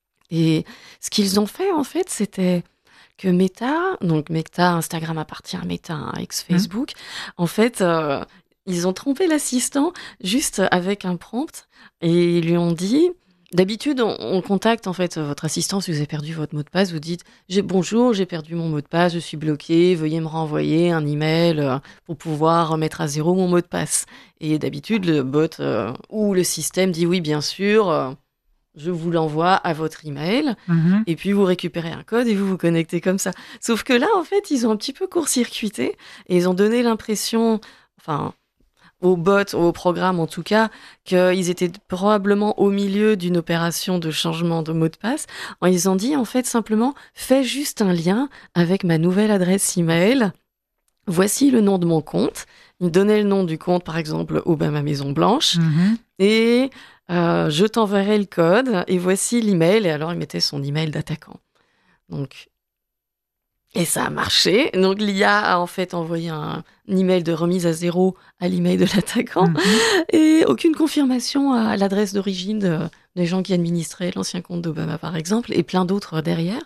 Et ce qu'ils ont fait en fait, c'était que Meta, donc Meta, Instagram appartient à Meta, hein, ex-Facebook, en fait, euh, ils ont trompé l'assistant juste avec un prompt et ils lui ont dit, d'habitude, on, on contacte en fait votre assistant si vous avez perdu votre mot de passe, vous dites, j'ai bonjour, j'ai perdu mon mot de passe, je suis bloqué, veuillez me renvoyer un email euh, pour pouvoir remettre à zéro mon mot de passe. Et d'habitude, le bot euh, ou le système dit oui, bien sûr. euh, je vous l'envoie à votre email, Mhm. et puis vous récupérez un code et vous vous connectez comme ça. Sauf que là, en fait, ils ont un petit peu court-circuité et ils ont donné l'impression, enfin, au bot, au programme en tout cas, qu'ils étaient probablement au milieu d'une opération de changement de mot de passe. Ils ont dit, en fait, simplement, fais juste un lien avec ma nouvelle adresse email. Voici le nom de mon compte. Ils donnaient le nom du compte, par exemple, Obama Maison Blanche. Mhm. Et euh, je t'enverrai le code et voici l'email. Et alors, il mettait son email d'attaquant. Donc, et ça a marché. Donc, l'I A a en fait envoyé un, un email de remise à zéro à l'email de l'attaquant Mhm. et aucune confirmation à l'adresse d'origine de- des gens qui administraient l'ancien compte d'Obama, par exemple, et plein d'autres derrière.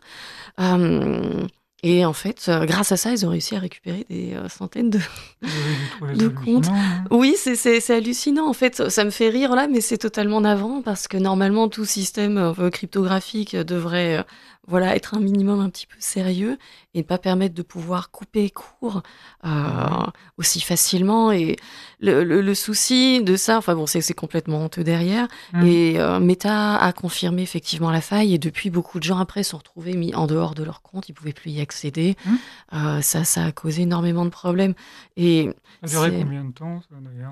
Euh, et en fait, euh, grâce à ça, ils ont réussi à récupérer des euh, centaines de, Oui, j'ai trouvé ça de comptes. hallucinant, hein. Oui, c'est, c'est, c'est hallucinant. En fait, ça me fait rire là, mais c'est totalement navrant parce que normalement, tout système euh, cryptographique euh, devrait euh, voilà, être un minimum un petit peu sérieux et ne pas permettre de pouvoir couper court euh, Mhm. aussi facilement. Et le, le, le souci de ça, enfin bon, c'est, c'est complètement honteux derrière. Mhm. Et euh, Meta a confirmé effectivement la faille et depuis, beaucoup de gens après se sont retrouvés mis en dehors de leur compte. Ils pouvaient plus y accéder. Mhm. Euh, ça, ça a causé énormément de problèmes. Et Ça durait c'est... combien de temps, ça, d'ailleurs?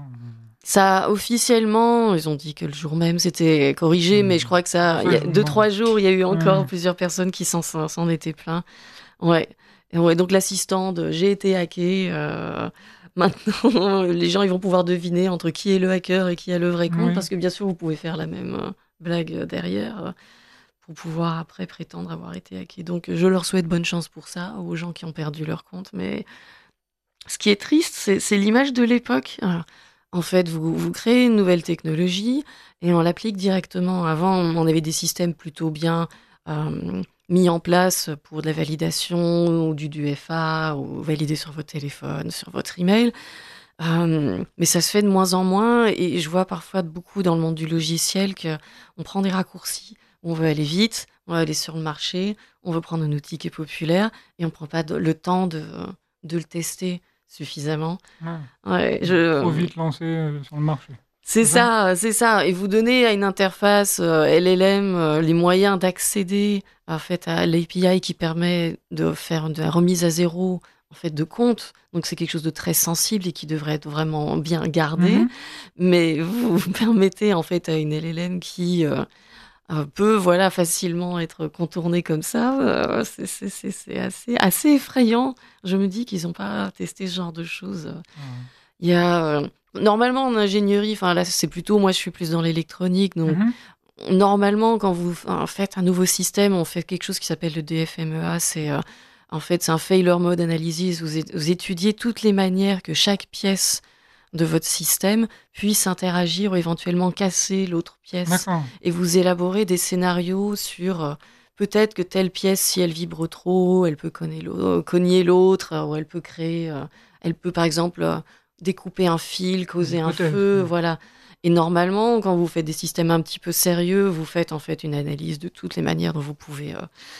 Ça, officiellement, ils ont dit que le jour même c'était corrigé, Hmm. mais je crois que ça, il y a Ça, je deux, me- trois jours, il y a eu encore Ouais. plusieurs personnes qui s'en, s'en s'en étaient plaints. Ouais. Et ouais, donc l'assistant de j'ai été hacké. euh, Maintenant, les gens ils vont pouvoir deviner entre qui est le hacker et qui a le vrai compte, Oui. parce que bien sûr, vous pouvez faire la même euh, blague euh, derrière euh, pour pouvoir après prétendre avoir été hacké. Donc, je leur souhaite bonne chance pour ça, aux gens qui ont perdu leur compte. Mais ce qui est triste, c'est, c'est l'image de l'époque. Alors, en fait, vous, vous créez une nouvelle technologie et on l'applique directement. Avant, on avait des systèmes plutôt bien euh, mis en place pour de la validation ou du, du F A ou valider sur votre téléphone, sur votre email. Euh, mais ça se fait de moins en moins et je vois parfois beaucoup dans le monde du logiciel que on prend des raccourcis. On veut aller vite, on veut aller sur le marché, on veut prendre un outil qui est populaire et on prend pas de- le temps de, de le tester suffisamment. Ouais. Ouais, je, Trop vite lancé euh, sur le marché. c'est C'est ça ça, c'est ça. Et vous donnez à une interface euh, L L M euh, les moyens d'accéder en fait à l'A P I qui permet de faire de la remise à zéro en fait de compte. Donc c'est quelque chose de très sensible et qui devrait être vraiment bien gardé. Mhm. Mais vous, vous permettez en fait à une L L M qui euh, euh, peut voilà facilement être contournée comme ça. euh, c'est, c'est, c'est, c'est assez assez effrayant. Je me dis qu'ils n'ont pas testé ce genre de choses. Ouais. Il y a euh, normalement en ingénierie, enfin là c'est plutôt moi je suis plus dans l'électronique, donc Mhm. normalement quand vous enfin, faites un nouveau système, on fait quelque chose qui s'appelle le D F M E A, c'est euh, En fait, c'est un failure mode analysis. Vous, é- vous étudiez toutes les manières que chaque pièce de votre système puisse interagir ou éventuellement casser l'autre pièce. D'accord. Et vous élaborez des scénarios sur euh, peut-être que telle pièce, si elle vibre trop, elle peut cogner l'au- cogner l'autre, euh, ou elle peut créer, euh, elle peut par exemple euh, découper un fil, causer un Hypothèse, feu, oui. voilà. Et normalement, quand vous faites des systèmes un petit peu sérieux, vous faites en fait une analyse de toutes les manières dont vous pouvez euh,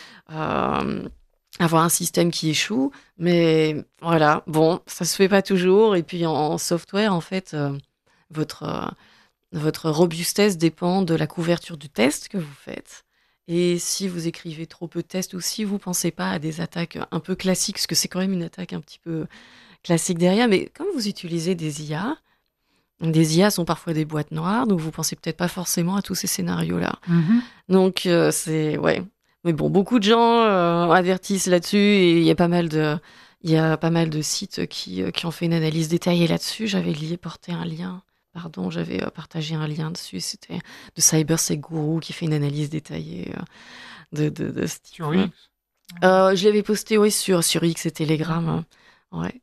euh, avoir un système qui échoue. Mais voilà, bon, ça se fait pas toujours. Et puis en, en software, en fait, euh, votre, euh, votre robustesse dépend de la couverture du test que vous faites. Et si vous écrivez trop peu de tests ou si vous pensez pas à des attaques un peu classiques, parce que c'est quand même une attaque un petit peu classique derrière, mais comme vous utilisez des I A, des I A sont parfois des boîtes noires, donc vous pensez peut-être pas forcément à tous ces scénarios-là. Mhm. Donc euh, c'est ouais. Mais bon, beaucoup de gens euh, avertissent là-dessus et il y a pas mal de il y a pas mal de sites qui euh, qui ont fait une analyse détaillée là-dessus. J'avais lié porté un lien. Pardon, j'avais euh, partagé un lien dessus. C'était de CyberSec Guru qui fait une analyse détaillée euh, de, de, de ce type. Sur X. Euh, je l'avais posté oui sur sur X et Telegram. hein. Ouais.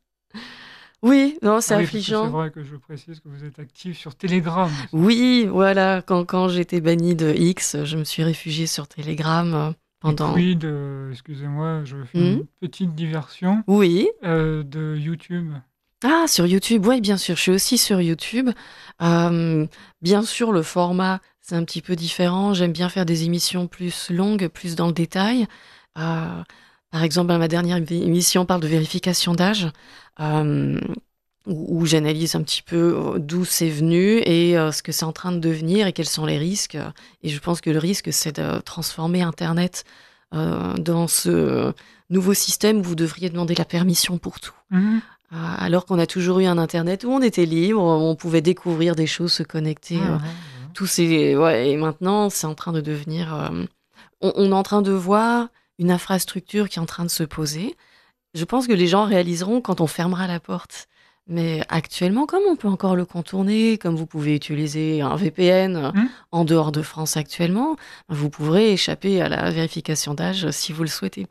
Oui, non, c'est Ah oui, parce que affligeant. c'est vrai que je précise que vous êtes actif sur Telegram. Oui, voilà, quand, quand j'étais bannie de X, je me suis réfugiée sur Telegram euh, Et pendant... quid, euh, excusez-moi, je fais Hmm. une petite diversion Oui. euh, de YouTube. Ah, sur YouTube, oui, bien sûr, je suis aussi sur YouTube. Euh, bien sûr, le format, c'est un petit peu différent. J'aime bien faire des émissions plus longues, plus dans le détail. Euh, par exemple, ma dernière émi- émission parle de vérification d'âge. Euh, où, où j'analyse un petit peu euh, d'où c'est venu et euh, ce que c'est en train de devenir et quels sont les risques. Et je pense que le risque, c'est de transformer Internet euh, dans ce nouveau système où vous devriez demander la permission pour tout. Mhm. Euh, alors qu'on a toujours eu un Internet où on était libre, on pouvait découvrir des choses, se connecter. Ouais, euh, ouais, ouais. tous ces... ouais, et maintenant, c'est en train de devenir... euh, on, on est en train de voir une infrastructure qui est en train de se poser. Je pense que les gens réaliseront quand on fermera la porte. Mais actuellement, comme on peut encore le contourner, comme vous pouvez utiliser un V P N euh, Hmm. en dehors de France actuellement, vous pourrez échapper à la vérification d'âge si vous le souhaitez.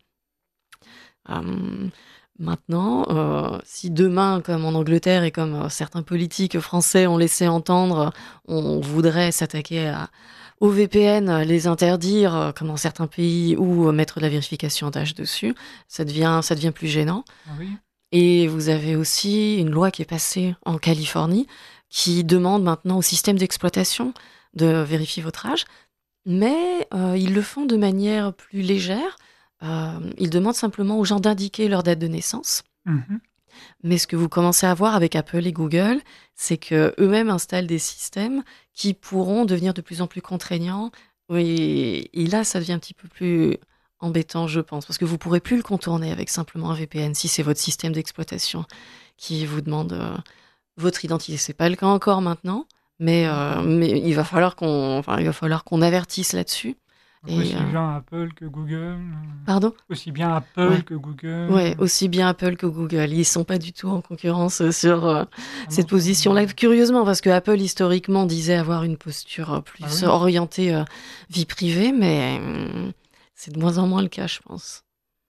Euh, maintenant, euh, si demain, comme en Angleterre et comme euh, certains politiques français ont laissé entendre, on voudrait s'attaquer à, aux V P N, les interdire, euh, comme dans certains pays, ou euh, mettre de la vérification d'âge dessus, ça devient, ça devient plus gênant. Ah oui. Et vous avez aussi une loi qui est passée en Californie qui demande maintenant au système d'exploitation de vérifier votre âge, mais euh, ils le font de manière plus légère. Euh, ils demandent simplement aux gens d'indiquer leur date de naissance. Mhm. Mais ce que vous commencez à voir avec Apple et Google, c'est que eux-mêmes installent des systèmes qui pourront devenir de plus en plus contraignants. Et, et là, ça devient un petit peu plus embêtant, je pense, parce que vous pourrez plus le contourner avec simplement un V P N si c'est votre système d'exploitation qui vous demande euh, votre identité. C'est pas le cas encore maintenant, mais euh, mais il va falloir qu'on, enfin, il va falloir qu'on avertisse là-dessus. Et, Aussi euh, bien Apple que Google. euh, Pardon? Aussi bien Apple Ouais. que Google. Ouais, aussi bien Apple que Google. Ils sont pas du tout en concurrence euh, sur euh, Ah non, cette ça, position-là. euh, Curieusement, parce que Apple, historiquement, disait avoir une posture euh, plus Ah oui. orientée euh, vie privée, mais hum, c'est de moins en moins le cas, je pense.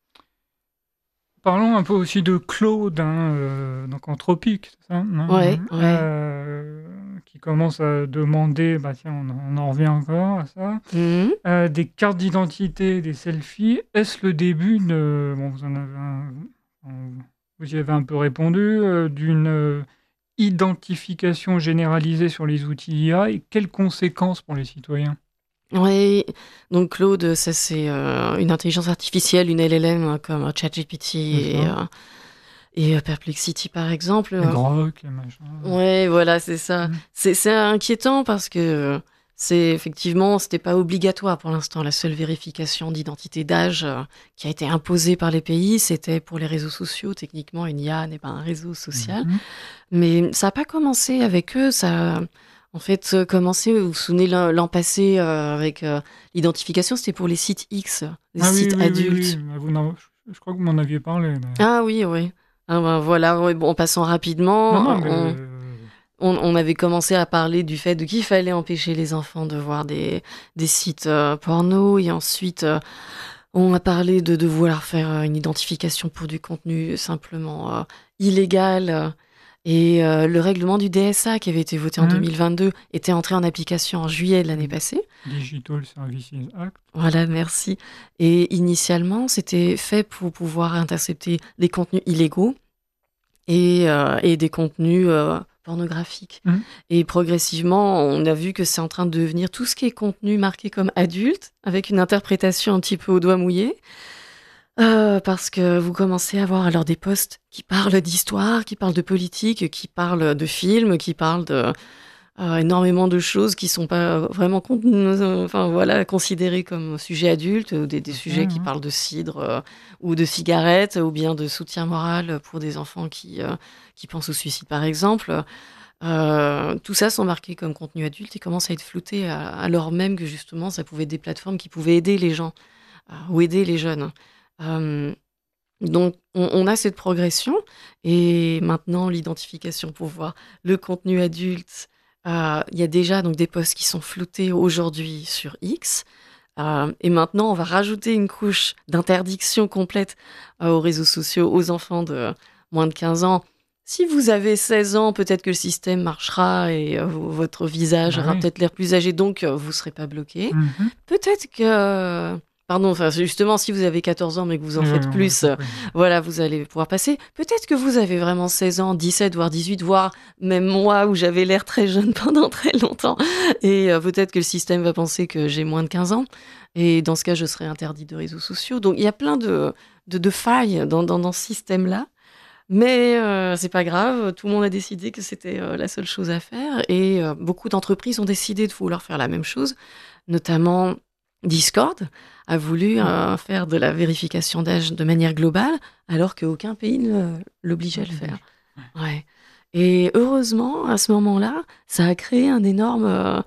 Parlons un peu aussi de Claude, hein, euh, donc Anthropique, c'est ça, non Ouais, ouais. Euh, qui commence à demander, bah tiens, on, on en revient encore à ça, Mhm. euh, des cartes d'identité, des selfies. Est-ce le début de, bon, vous en avez, un- on- vous y avez un peu répondu, euh, d'une euh, identification généralisée sur les outils I A et quelles conséquences pour les citoyens? Ouais, donc Claude, ça c'est euh, une intelligence artificielle, une L L M euh, comme euh, ChatGPT et, C'est ça. euh, et euh, Perplexity par exemple. Les grocs, les machins. Ouais, voilà, c'est ça. Mhm. C'est c'est inquiétant parce que c'est effectivement, c'était pas obligatoire pour l'instant. La seule vérification d'identité d'âge euh, qui a été imposée par les pays, c'était pour les réseaux sociaux. Techniquement, une I A n'est pas un réseau social. Mhm. Mais ça n'a pas commencé avec eux. Ça a en fait euh, commencé, vous vous souvenez, l'an l'an passé euh, avec euh, l'identification, c'était pour les sites X, les Ah oui, sites oui, oui, adultes. oui, mais vous n'en- je, je crois que vous m'en aviez parlé. mais- Ah oui, oui. Ah ben voilà, ouais, bon, en passant rapidement, Non, non, mais on, euh, on, on avait commencé à parler du fait de qu'il fallait empêcher les enfants de voir des, des sites euh, porno et ensuite euh, On a parlé de, de vouloir faire une identification pour du contenu simplement euh, illégal. Euh, et euh, le règlement du D S A qui avait été voté en Mmh. deux mille vingt-deux était entré en application en juillet de l'année passée. Digital Services Act. Voilà, merci. Et initialement, c'était fait pour pouvoir intercepter les contenus illégaux et, euh, et des contenus euh, pornographiques. Mmh. Et progressivement, on a vu que c'est en train de devenir tout ce qui est contenu marqué comme adulte, avec une interprétation un petit peu au doigt mouillé. Euh, parce que vous commencez à avoir alors des posts qui parlent d'histoire, qui parlent de politique, qui parlent de films, qui parlent de euh, énormément de choses qui sont pas vraiment con- euh, enfin voilà considérées comme sujets adultes, ou des, des sujets qui Mhm. parlent de cidre euh, ou de cigarettes, ou bien de soutien moral pour des enfants qui euh, qui pensent au suicide par exemple. Euh, tout ça sont marqués comme contenu adulte et commencent à être floutés à- alors même que justement ça pouvait être des plateformes qui pouvaient aider les gens euh, ou aider les jeunes. Euh, donc, on, on a cette progression et maintenant l'identification pour voir le contenu adulte. euh, Il y a déjà donc des posts qui sont floutés aujourd'hui sur X. Euh, et maintenant, on va rajouter une couche d'interdiction complète euh, aux réseaux sociaux aux enfants de moins de quinze ans. Si vous avez seize ans, peut-être que le système marchera et euh, votre visage Bah aura oui. peut-être l'air plus âgé, donc euh, vous ne serez pas bloqué. Mhm. Peut-être que... Pardon, enfin, justement, si vous avez quatorze ans mais que vous en Ouais, faites ouais, plus, ouais, euh, compris. voilà, vous allez pouvoir passer. Peut-être que vous avez vraiment seize ans, dix-sept, voire dix-huit, voire même moi où j'avais l'air très jeune pendant très longtemps. Et euh, peut-être que le système va penser que j'ai moins de quinze ans. Et dans ce cas, je serai interdit de réseaux sociaux. Donc, il y a plein de, de, de failles dans, dans, dans ce système-là. Mais euh, c'est pas grave, tout le monde a décidé que c'était euh, la seule chose à faire. Et euh, beaucoup d'entreprises ont décidé de vouloir faire la même chose, notamment Discord a voulu euh, faire de la vérification d'âge de manière globale, alors qu'aucun pays ne l'obligeait à le faire. Ouais. Et heureusement, à ce moment-là, ça a créé un énorme euh,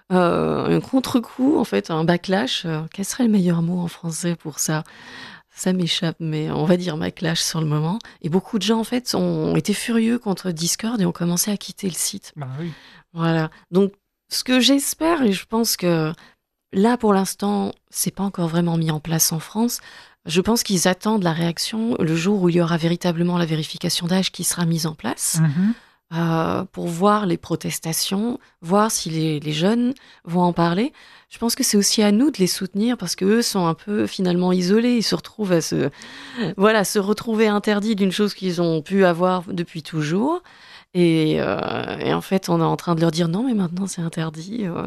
euh, un contre-coup, en fait, un backlash. Euh, quel serait le meilleur mot en français pour ça? Ça m'échappe, mais on va dire backlash sur le moment. Et beaucoup de gens, en fait, ont été furieux contre Discord et ont commencé à quitter le site. Bah oui. Voilà. Donc, ce que j'espère, et je pense que là, pour l'instant, c'est pas encore vraiment mis en place en France. Je pense qu'ils attendent la réaction le jour où il y aura véritablement la vérification d'âge qui sera mise en place Mhm. euh, pour voir les protestations, voir si les, les jeunes vont en parler. Je pense que c'est aussi à nous de les soutenir parce qu'eux sont un peu finalement isolés. Ils se retrouvent à se, voilà, se retrouver interdits d'une chose qu'ils ont pu avoir depuis toujours. Et, euh, et en fait, on est en train de leur dire non, mais maintenant c'est interdit. euh.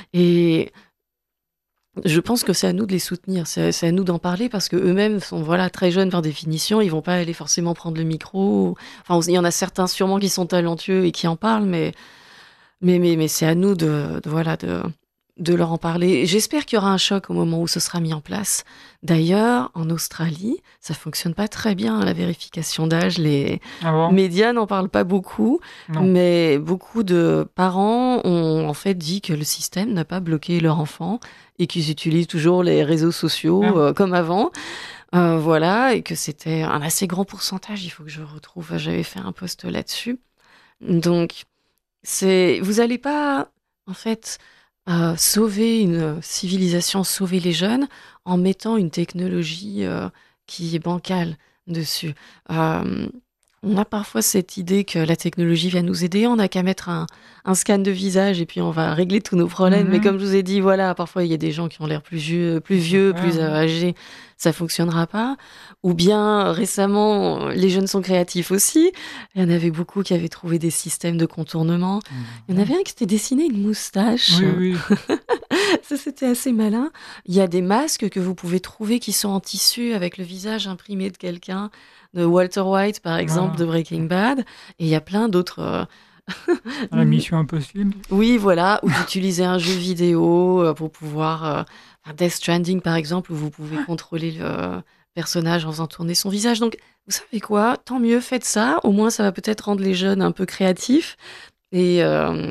Et je pense que c'est à nous de les soutenir, c'est, c'est à nous d'en parler parce que eux-mêmes sont voilà très jeunes par définition, ils vont pas aller forcément prendre le micro. Enfin, il y en a certains sûrement qui sont talentueux et qui en parlent, mais mais mais, mais c'est à nous de, de voilà de de leur en parler. J'espère qu'il y aura un choc au moment où ce sera mis en place. D'ailleurs, en Australie, ça fonctionne pas très bien la vérification d'âge. Les Ah bon? médias n'en parlent pas beaucoup, Non. mais beaucoup de parents ont en fait dit que le système n'a pas bloqué leur enfant et qu'ils utilisent toujours les réseaux sociaux Ah. euh, comme avant. Euh, voilà, et que c'était un assez grand pourcentage. Il faut que je retrouve. J'avais fait un post là-dessus. Donc, c'est vous allez pas en fait euh, sauver une civilisation, sauver les jeunes en mettant une technologie euh, qui est bancale dessus. Euh, on a parfois cette idée que la technologie va nous aider, on n'a qu'à mettre un, un scan de visage et puis on va régler tous nos problèmes. Mhm. Mais comme je vous ai dit, voilà, parfois il y a des gens qui ont l'air plus vieux, plus, vieux, Ouais, plus ouais. âgés, ça fonctionnera pas. Ou bien récemment, les jeunes sont créatifs aussi. Il y en avait beaucoup qui avaient trouvé des systèmes de contournement. Il y en avait un qui s'était dessiné une moustache. Oui, oui. Ça, c'était assez malin. Il y a des masques que vous pouvez trouver qui sont en tissu avec le visage imprimé de quelqu'un, de Walter White, par exemple, Voilà. de Breaking Bad. Et il y a plein d'autres... euh, La mission impossible. Oui, voilà, ou d'utiliser un jeu vidéo euh, pour pouvoir... euh, un Death Stranding, par exemple, où vous pouvez contrôler le euh, personnage en faisant tourner son visage. Donc, vous savez quoi? Tant mieux, faites ça. Au moins, ça va peut-être rendre les jeunes un peu créatifs. Et... euh,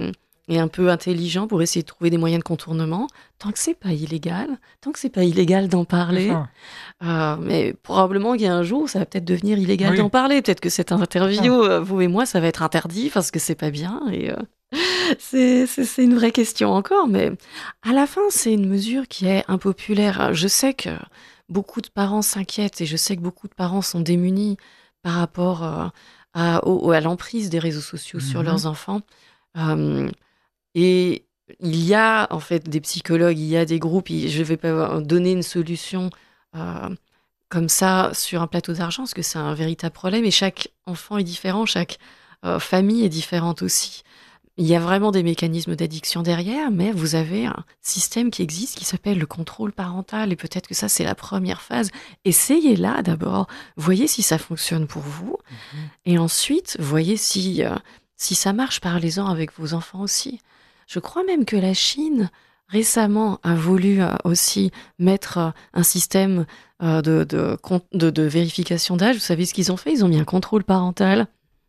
et un peu intelligent pour essayer de trouver des moyens de contournement, tant que c'est pas illégal, tant que c'est pas illégal d'en parler. Euh, mais probablement qu'il y a un jour, ça va peut-être devenir illégal oui. d'en parler. Peut-être que cette interview, euh, vous et moi, ça va être interdit parce que c'est pas bien. Et euh, c'est, c'est, c'est une vraie question encore. Mais à la fin, c'est une mesure qui est impopulaire. Je sais que beaucoup de parents s'inquiètent et je sais que beaucoup de parents sont démunis par rapport euh, à, au, à l'emprise des réseaux sociaux mm-hmm. sur leurs enfants. Euh, Et il y a en fait des psychologues, il y a des groupes, je ne vais pas donner une solution euh, comme ça sur un plateau d'argent, parce que c'est un véritable problème, et chaque enfant est différent, chaque euh, famille est différente aussi. Il y a vraiment des mécanismes d'addiction derrière, mais vous avez un système qui existe qui s'appelle le contrôle parental, et peut-être que ça, c'est la première phase. Essayez-la d'abord, voyez si ça fonctionne pour vous, mmh. et ensuite, voyez si, euh, si ça marche, parlez-en avec vos enfants aussi. Je crois même que la Chine, récemment, a voulu euh, aussi mettre euh, un système euh, de, de, de, de vérification d'âge. Vous savez ce qu'ils ont fait ? Ils ont mis un contrôle parental.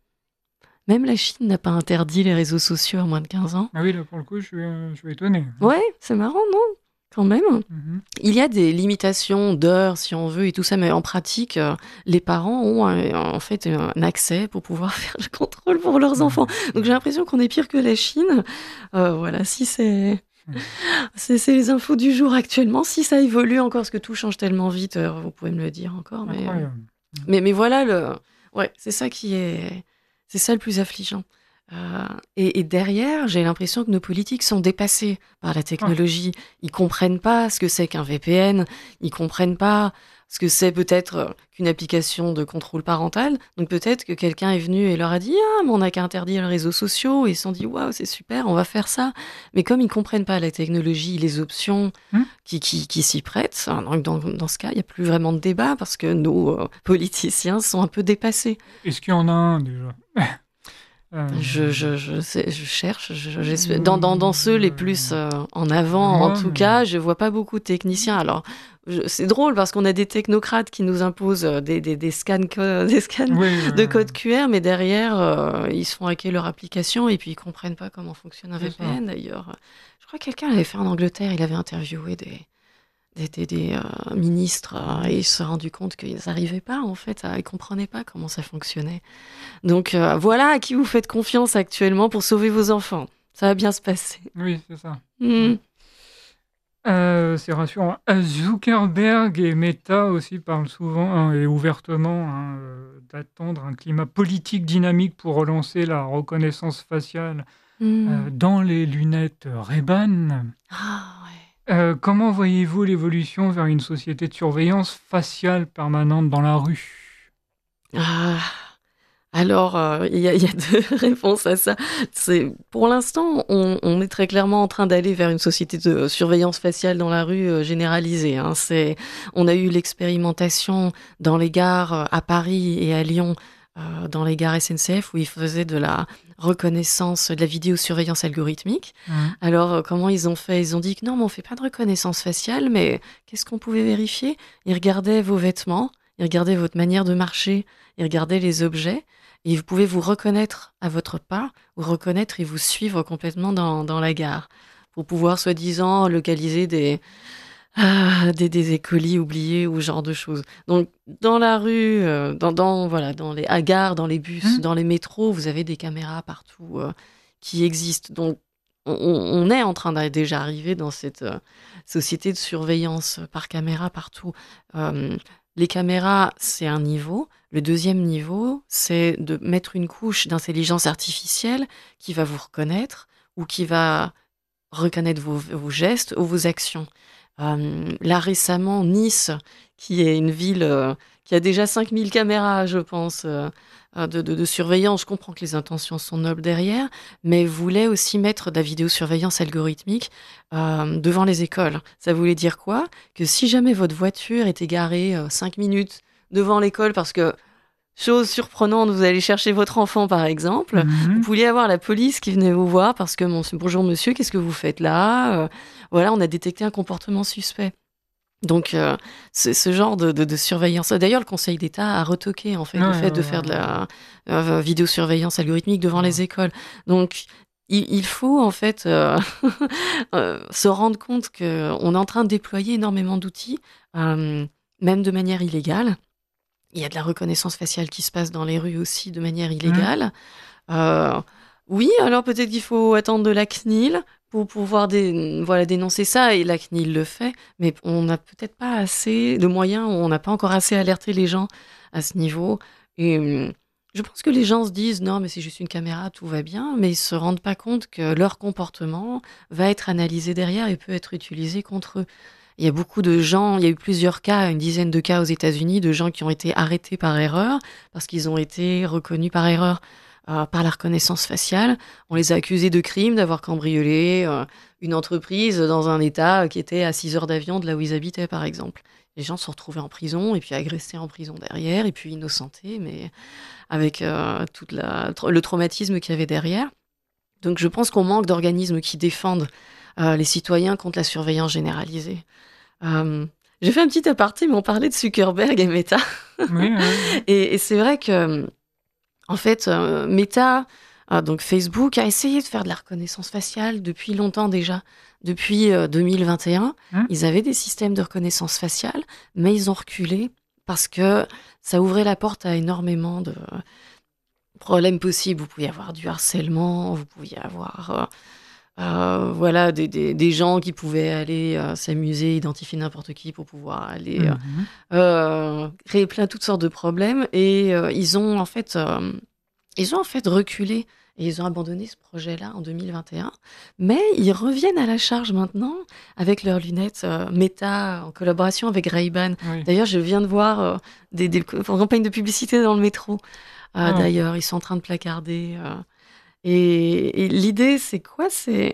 Même la Chine n'a pas interdit les réseaux sociaux à moins de quinze ans. Ah oui, là, pour le coup, je suis, euh, je suis étonné. Ouais, c'est marrant, non ? Quand même. Mm-hmm. Il y a des limitations d'heures, si on veut, et tout ça, mais en pratique, euh, les parents ont un, en fait un accès pour pouvoir faire le contrôle pour leurs mm-hmm. enfants. Donc j'ai l'impression qu'on est pire que la Chine. Euh, voilà, si c'est... Mm-hmm. c'est... C'est les infos du jour actuellement. Si ça évolue encore, parce que tout change tellement vite, euh, vous pouvez me le dire encore. Mais, euh, mm-hmm. mais, mais voilà, le... ouais, c'est ça qui est... C'est ça le plus affligeant. Euh, et, et derrière, j'ai l'impression que nos politiques sont dépassés par la technologie. Ils comprennent pas ce que c'est qu'un V P N, ils comprennent pas ce que c'est peut-être qu'une application de contrôle parental. Donc peut-être que quelqu'un est venu et leur a dit « Ah, mais on n'a qu'à interdire les réseaux sociaux ». Et ils se sont dit « Waouh, c'est super, on va faire ça ». Mais comme ils comprennent pas la technologie, les options mmh. qui, qui, qui s'y prêtent, donc dans, dans ce cas, il n'y a plus vraiment de débat parce que nos euh, politiciens sont un peu dépassés. Est-ce qu'il y en a un déjà ? Euh... Je, je, je, sais, je cherche, je, j'espère. Dans, dans, dans ceux les plus euh, en avant, moi, en tout mais... cas, je vois pas beaucoup de techniciens. Alors, je, c'est drôle parce qu'on a des technocrates qui nous imposent des, des, des scans, des scans oui, de oui, code Q R, mais derrière, euh, ils se font hacker leur application et puis ils comprennent pas comment fonctionne un V P N. D'ailleurs, je crois que quelqu'un l'avait fait en Angleterre, il avait interviewé des... des, des, des euh, ministres euh, et ils se sont rendus compte qu'ils n'arrivaient pas, en fait, à, ils ne comprenaient pas comment ça fonctionnait. Donc euh, voilà à qui vous faites confiance actuellement pour sauver vos enfants. Ça va bien se passer. Oui, c'est ça. Mmh. Euh, c'est rassurant. Zuckerberg et Meta aussi parlent souvent hein, et ouvertement hein, euh, d'attendre un climat politique dynamique pour relancer la reconnaissance faciale mmh. euh, dans les lunettes Ray-Ban. Ah ouais. Euh, comment voyez-vous l'évolution vers une société de surveillance faciale permanente dans la rue ? Ah, alors, il euh, y, y a deux réponses à ça. C'est, pour l'instant, on, on est très clairement en train d'aller vers une société de surveillance faciale dans la rue euh, généralisée. Hein. C'est, on a eu l'expérimentation dans les gares euh, à Paris et à Lyon, euh, dans les gares S N C F, où ils faisaient de la reconnaissance, de la vidéosurveillance algorithmique. Mmh. Alors, euh, comment ils ont fait ? Ils ont dit que non, mais on fait pas de reconnaissance faciale, mais qu'est-ce qu'on pouvait vérifier ? Ils regardaient vos vêtements, ils regardaient votre manière de marcher, ils regardaient les objets, et vous pouvez vous reconnaître à votre pas, vous reconnaître et vous suivre complètement dans, dans la gare, pour pouvoir, soi-disant, localiser des, ah, des, des écolis oubliés ou ce genre de choses. Donc, dans la rue, euh, dans, dans, voilà, dans les à gares, dans les bus, mmh. dans les métros, vous avez des caméras partout euh, qui existent. Donc, on, on est en train de déjà arriver dans cette euh, société de surveillance par caméra partout. Euh, les caméras, c'est un niveau. Le deuxième niveau, c'est de mettre une couche d'intelligence artificielle qui va vous reconnaître ou qui va reconnaître vos, vos gestes ou vos actions. Euh, là, récemment, Nice, qui est une ville euh, qui a déjà cinq mille caméras, je pense, euh, de, de, de surveillance. Je comprends que les intentions sont nobles derrière, mais voulait aussi mettre de la vidéosurveillance algorithmique euh, devant les écoles. Ça voulait dire quoi ? Que si jamais votre voiture était garée euh, cinq minutes devant l'école parce que, chose surprenante, vous allez chercher votre enfant par exemple, mmh. vous pouviez avoir la police qui venait vous voir parce que mon, bonjour monsieur, qu'est-ce que vous faites là ? euh, Voilà, on a détecté un comportement suspect. Donc, euh, c'est ce genre de, de, de surveillance. D'ailleurs, le Conseil d'État a retoqué en fait, ouais, le fait ouais, de ouais, faire de la euh, vidéosurveillance algorithmique devant ouais. les écoles. Donc, il, il faut en fait euh, euh, se rendre compte qu'on est en train de déployer énormément d'outils, euh, même de manière illégale. Il y a de la reconnaissance faciale qui se passe dans les rues aussi de manière illégale. Mmh. Euh, oui, alors peut-être qu'il faut attendre de la C N I L pour pouvoir dé- voilà, dénoncer ça, et la C N I L le fait, mais on n'a peut-être pas assez de moyens, on n'a pas encore assez alerté les gens à ce niveau. Et hum, je pense que les gens se disent non, mais c'est juste une caméra, tout va bien, mais ils se rendent pas compte que leur comportement va être analysé derrière et peut être utilisé contre eux. Il y a beaucoup de gens, il y a eu plusieurs cas, une dizaine de cas aux États-Unis, de gens qui ont été arrêtés par erreur parce qu'ils ont été reconnus par erreur euh, par la reconnaissance faciale. On les a accusés de crimes, d'avoir cambriolé euh, une entreprise dans un État qui était à six heures d'avion de là où ils habitaient, par exemple. Les gens se sont retrouvés en prison et puis agressés en prison derrière et puis innocentés, mais avec euh, tout le traumatisme qu'il y avait derrière. Donc je pense qu'on manque d'organismes qui défendent euh, les citoyens contre la surveillance généralisée. Euh, j'ai fait un petit aparté, mais on parlait de Zuckerberg et Meta. Oui, oui, oui. et, et c'est vrai que, en fait, euh, Meta, euh, donc Facebook, a essayé de faire de la reconnaissance faciale depuis longtemps déjà. Depuis euh, deux mille vingt et un, hum. Ils avaient des systèmes de reconnaissance faciale, mais ils ont reculé parce que ça ouvrait la porte à énormément de problèmes possibles. Vous pouviez avoir du harcèlement, vous pouviez avoir... Euh, Euh, voilà, des, des, des gens qui pouvaient aller euh, s'amuser, identifier n'importe qui pour pouvoir aller euh, mm-hmm. euh, créer plein toutes sortes de problèmes. Et euh, ils ont en fait, euh, ils ont en fait reculé et ils ont abandonné ce projet-là en deux mille vingt et un. Mais ils reviennent à la charge maintenant avec leurs lunettes euh, Meta en collaboration avec Ray-Ban. Oui. D'ailleurs, je viens de voir euh, des, des campagnes de publicité dans le métro. Euh, oh. D'ailleurs, ils sont en train de placarder. Euh, Et, et l'idée, c'est quoi? C'est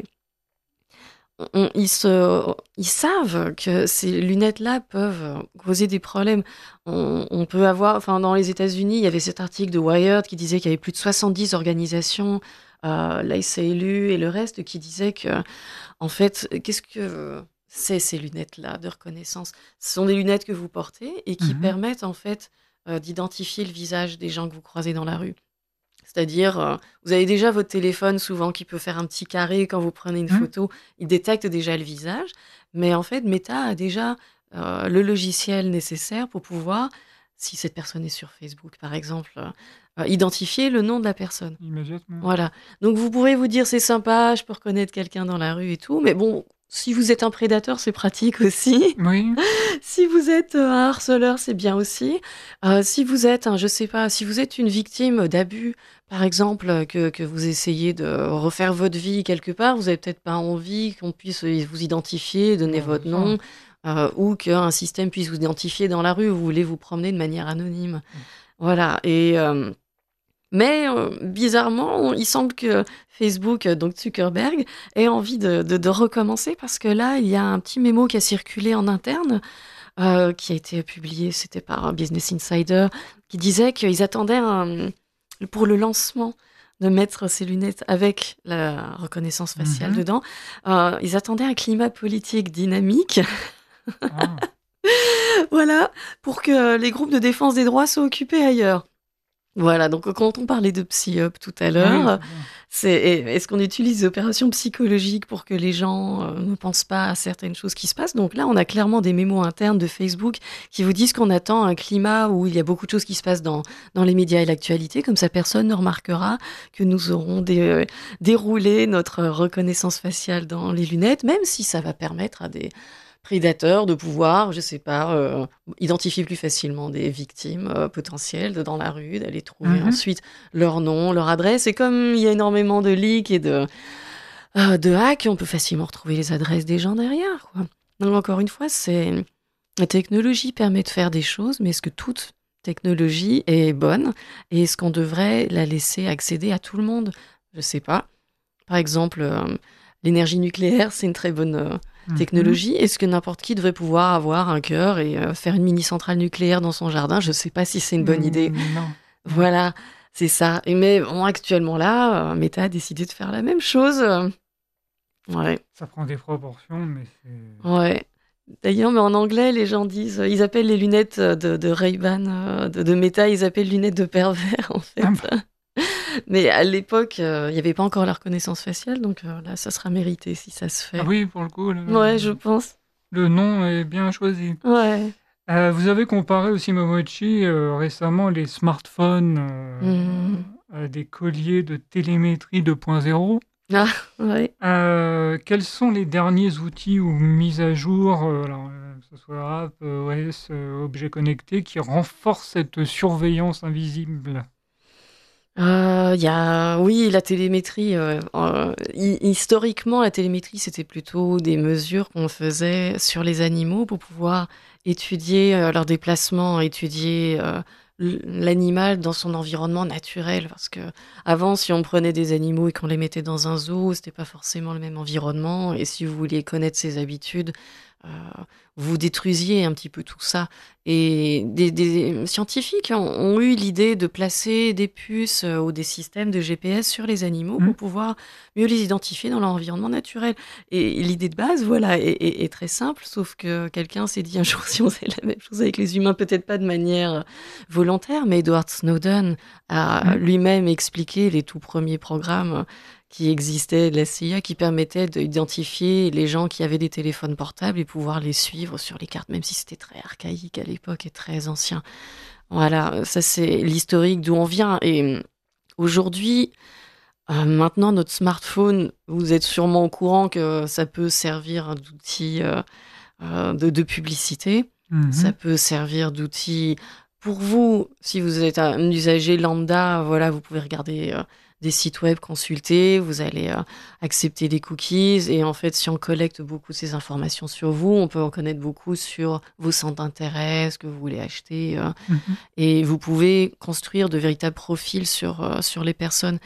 on, ils, se, ils savent que ces lunettes-là peuvent causer des problèmes. On, on peut avoir, enfin, dans les États-Unis, il y avait cet article de Wired qui disait qu'il y avait plus de soixante-dix organisations, euh, l'A C L U et le reste, qui disaient que, en fait, qu'est-ce que c'est ces lunettes-là de reconnaissance? Ce sont des lunettes que vous portez et qui mm-hmm. permettent, en fait, euh, d'identifier le visage des gens que vous croisez dans la rue. C'est-à-dire, euh, vous avez déjà votre téléphone souvent qui peut faire un petit carré quand vous prenez une mmh. photo. Il détecte déjà le visage. Mais en fait, Meta a déjà euh, le logiciel nécessaire pour pouvoir, si cette personne est sur Facebook, par exemple, euh, identifier le nom de la personne. Immédiatement. Voilà. Donc, vous pourrez vous dire, c'est sympa, je peux reconnaître quelqu'un dans la rue et tout. Mais bon, si vous êtes un prédateur, c'est pratique aussi. Oui. Si vous êtes un harceleur, c'est bien aussi. Euh, si vous êtes, un, je sais pas, si vous êtes une victime d'abus, par exemple, que, que vous essayez de refaire votre vie quelque part, vous n'avez peut-être pas envie qu'on puisse vous identifier, donner non, votre nom, euh, ou qu'un système puisse vous identifier dans la rue, vous voulez vous promener de manière anonyme. Mmh. Voilà. Et... Euh, Mais euh, bizarrement, on, il semble que Facebook, donc Zuckerberg, ait envie de, de, de recommencer parce que là, il y a un petit mémo qui a circulé en interne, euh, qui a été publié, c'était par Business Insider, qui disait qu'ils attendaient un, pour le lancement de mettre ces lunettes avec la reconnaissance faciale mm-hmm. dedans, euh, ils attendaient un climat politique dynamique. Ah. Voilà, pour que les groupes de défense des droits soient occupés ailleurs. Voilà, donc quand on parlait de psy-up tout à l'heure, oui, c'est, est-ce qu'on utilise des opérations psychologiques pour que les gens euh, ne pensent pas à certaines choses qui se passent? Donc là, on a clairement des mémos internes de Facebook qui vous disent qu'on attend un climat où il y a beaucoup de choses qui se passent dans, dans les médias et l'actualité, comme ça personne ne remarquera que nous aurons dé, euh, déroulé notre reconnaissance faciale dans les lunettes, même si ça va permettre à des... prédateurs de pouvoir, je sais pas, euh, identifier plus facilement des victimes euh, potentielles dans la rue, d'aller trouver mm-hmm. ensuite leur nom, leur adresse. Et comme il y a énormément de leaks et de, euh, de hacks, on peut facilement retrouver les adresses des gens derrière, quoi. Donc encore une fois, c'est... la technologie permet de faire des choses, mais est-ce que toute technologie est bonne? Et est-ce qu'on devrait la laisser accéder à tout le monde? Je sais pas. Par exemple, euh, l'énergie nucléaire, c'est une très bonne... Euh, technologie, mm-hmm. Est-ce que n'importe qui devrait pouvoir avoir un cœur et euh, faire une mini-centrale nucléaire dans son jardin? Je ne sais pas si c'est une bonne mmh, idée. Non. Voilà, c'est ça. Et mais bon, actuellement là, euh, Meta a décidé de faire la même chose. Ouais. Ça prend des proportions, mais c'est... Ouais. D'ailleurs, mais en anglais, les gens disent... Ils appellent les lunettes de, de Ray-Ban, euh, de, de Meta, ils appellent lunettes de pervers, en fait. Ah bah. Mais à l'époque, euh, il n'y avait pas encore la reconnaissance faciale, donc euh, là, ça sera mérité si ça se fait. Ah oui, pour le coup, le, Ouais, je pense. le nom est bien choisi. Ouais. Euh, vous avez comparé aussi, Momochi, euh, récemment les smartphones euh, Mhm. à des colliers de télémétrie deux point zéro. Ah, ouais. Euh, quels sont les derniers outils ou mises à jour, euh, alors, euh, que ce soit app, euh, O S, euh, objets connectés, qui renforcent cette surveillance invisible? Euh, Il y a, oui, la télémétrie. euh, euh, hi- historiquement, la télémétrie, c'était plutôt des mesures qu'on faisait sur les animaux pour pouvoir étudier euh, leur déplacement, étudier euh, l- l'animal dans son environnement naturel. Parce que avant, si on prenait des animaux et qu'on les mettait dans un zoo, c'était pas forcément le même environnement. Et si vous vouliez connaître ses habitudes, euh, vous détruisiez un petit peu tout ça. Et des, des scientifiques ont, ont eu l'idée de placer des puces euh, ou des systèmes de G P S sur les animaux Hmm. pour pouvoir mieux les identifier dans leur environnement naturel. Et l'idée de base, voilà, est, est- est très simple, sauf que quelqu'un s'est dit un jour si on faisait la même chose avec les humains, peut-être pas de manière volontaire, mais Edward Snowden a Hmm. lui-même expliqué les tout premiers programmes qui existaient de la C I A qui permettaient d'identifier les gens qui avaient des téléphones portables et pouvoir les suivre sur les cartes, même si c'était très archaïque à l'époque et très ancien. Voilà, ça c'est l'historique d'où on vient. Et aujourd'hui, euh, maintenant, notre smartphone, vous êtes sûrement au courant que ça peut servir d'outil euh, euh, de, de publicité. Ça Mhm. peut servir d'outil pour vous, si vous êtes un usager lambda, voilà, vous pouvez regarder euh, des sites web, consulter, vous allez euh, accepter des cookies. Et en fait, si on collecte beaucoup de ces informations sur vous, on peut en connaître beaucoup sur vos centres d'intérêt, ce que vous voulez acheter. euh, Mhm. et vous pouvez construire de véritables profils sur, euh, sur les personnes.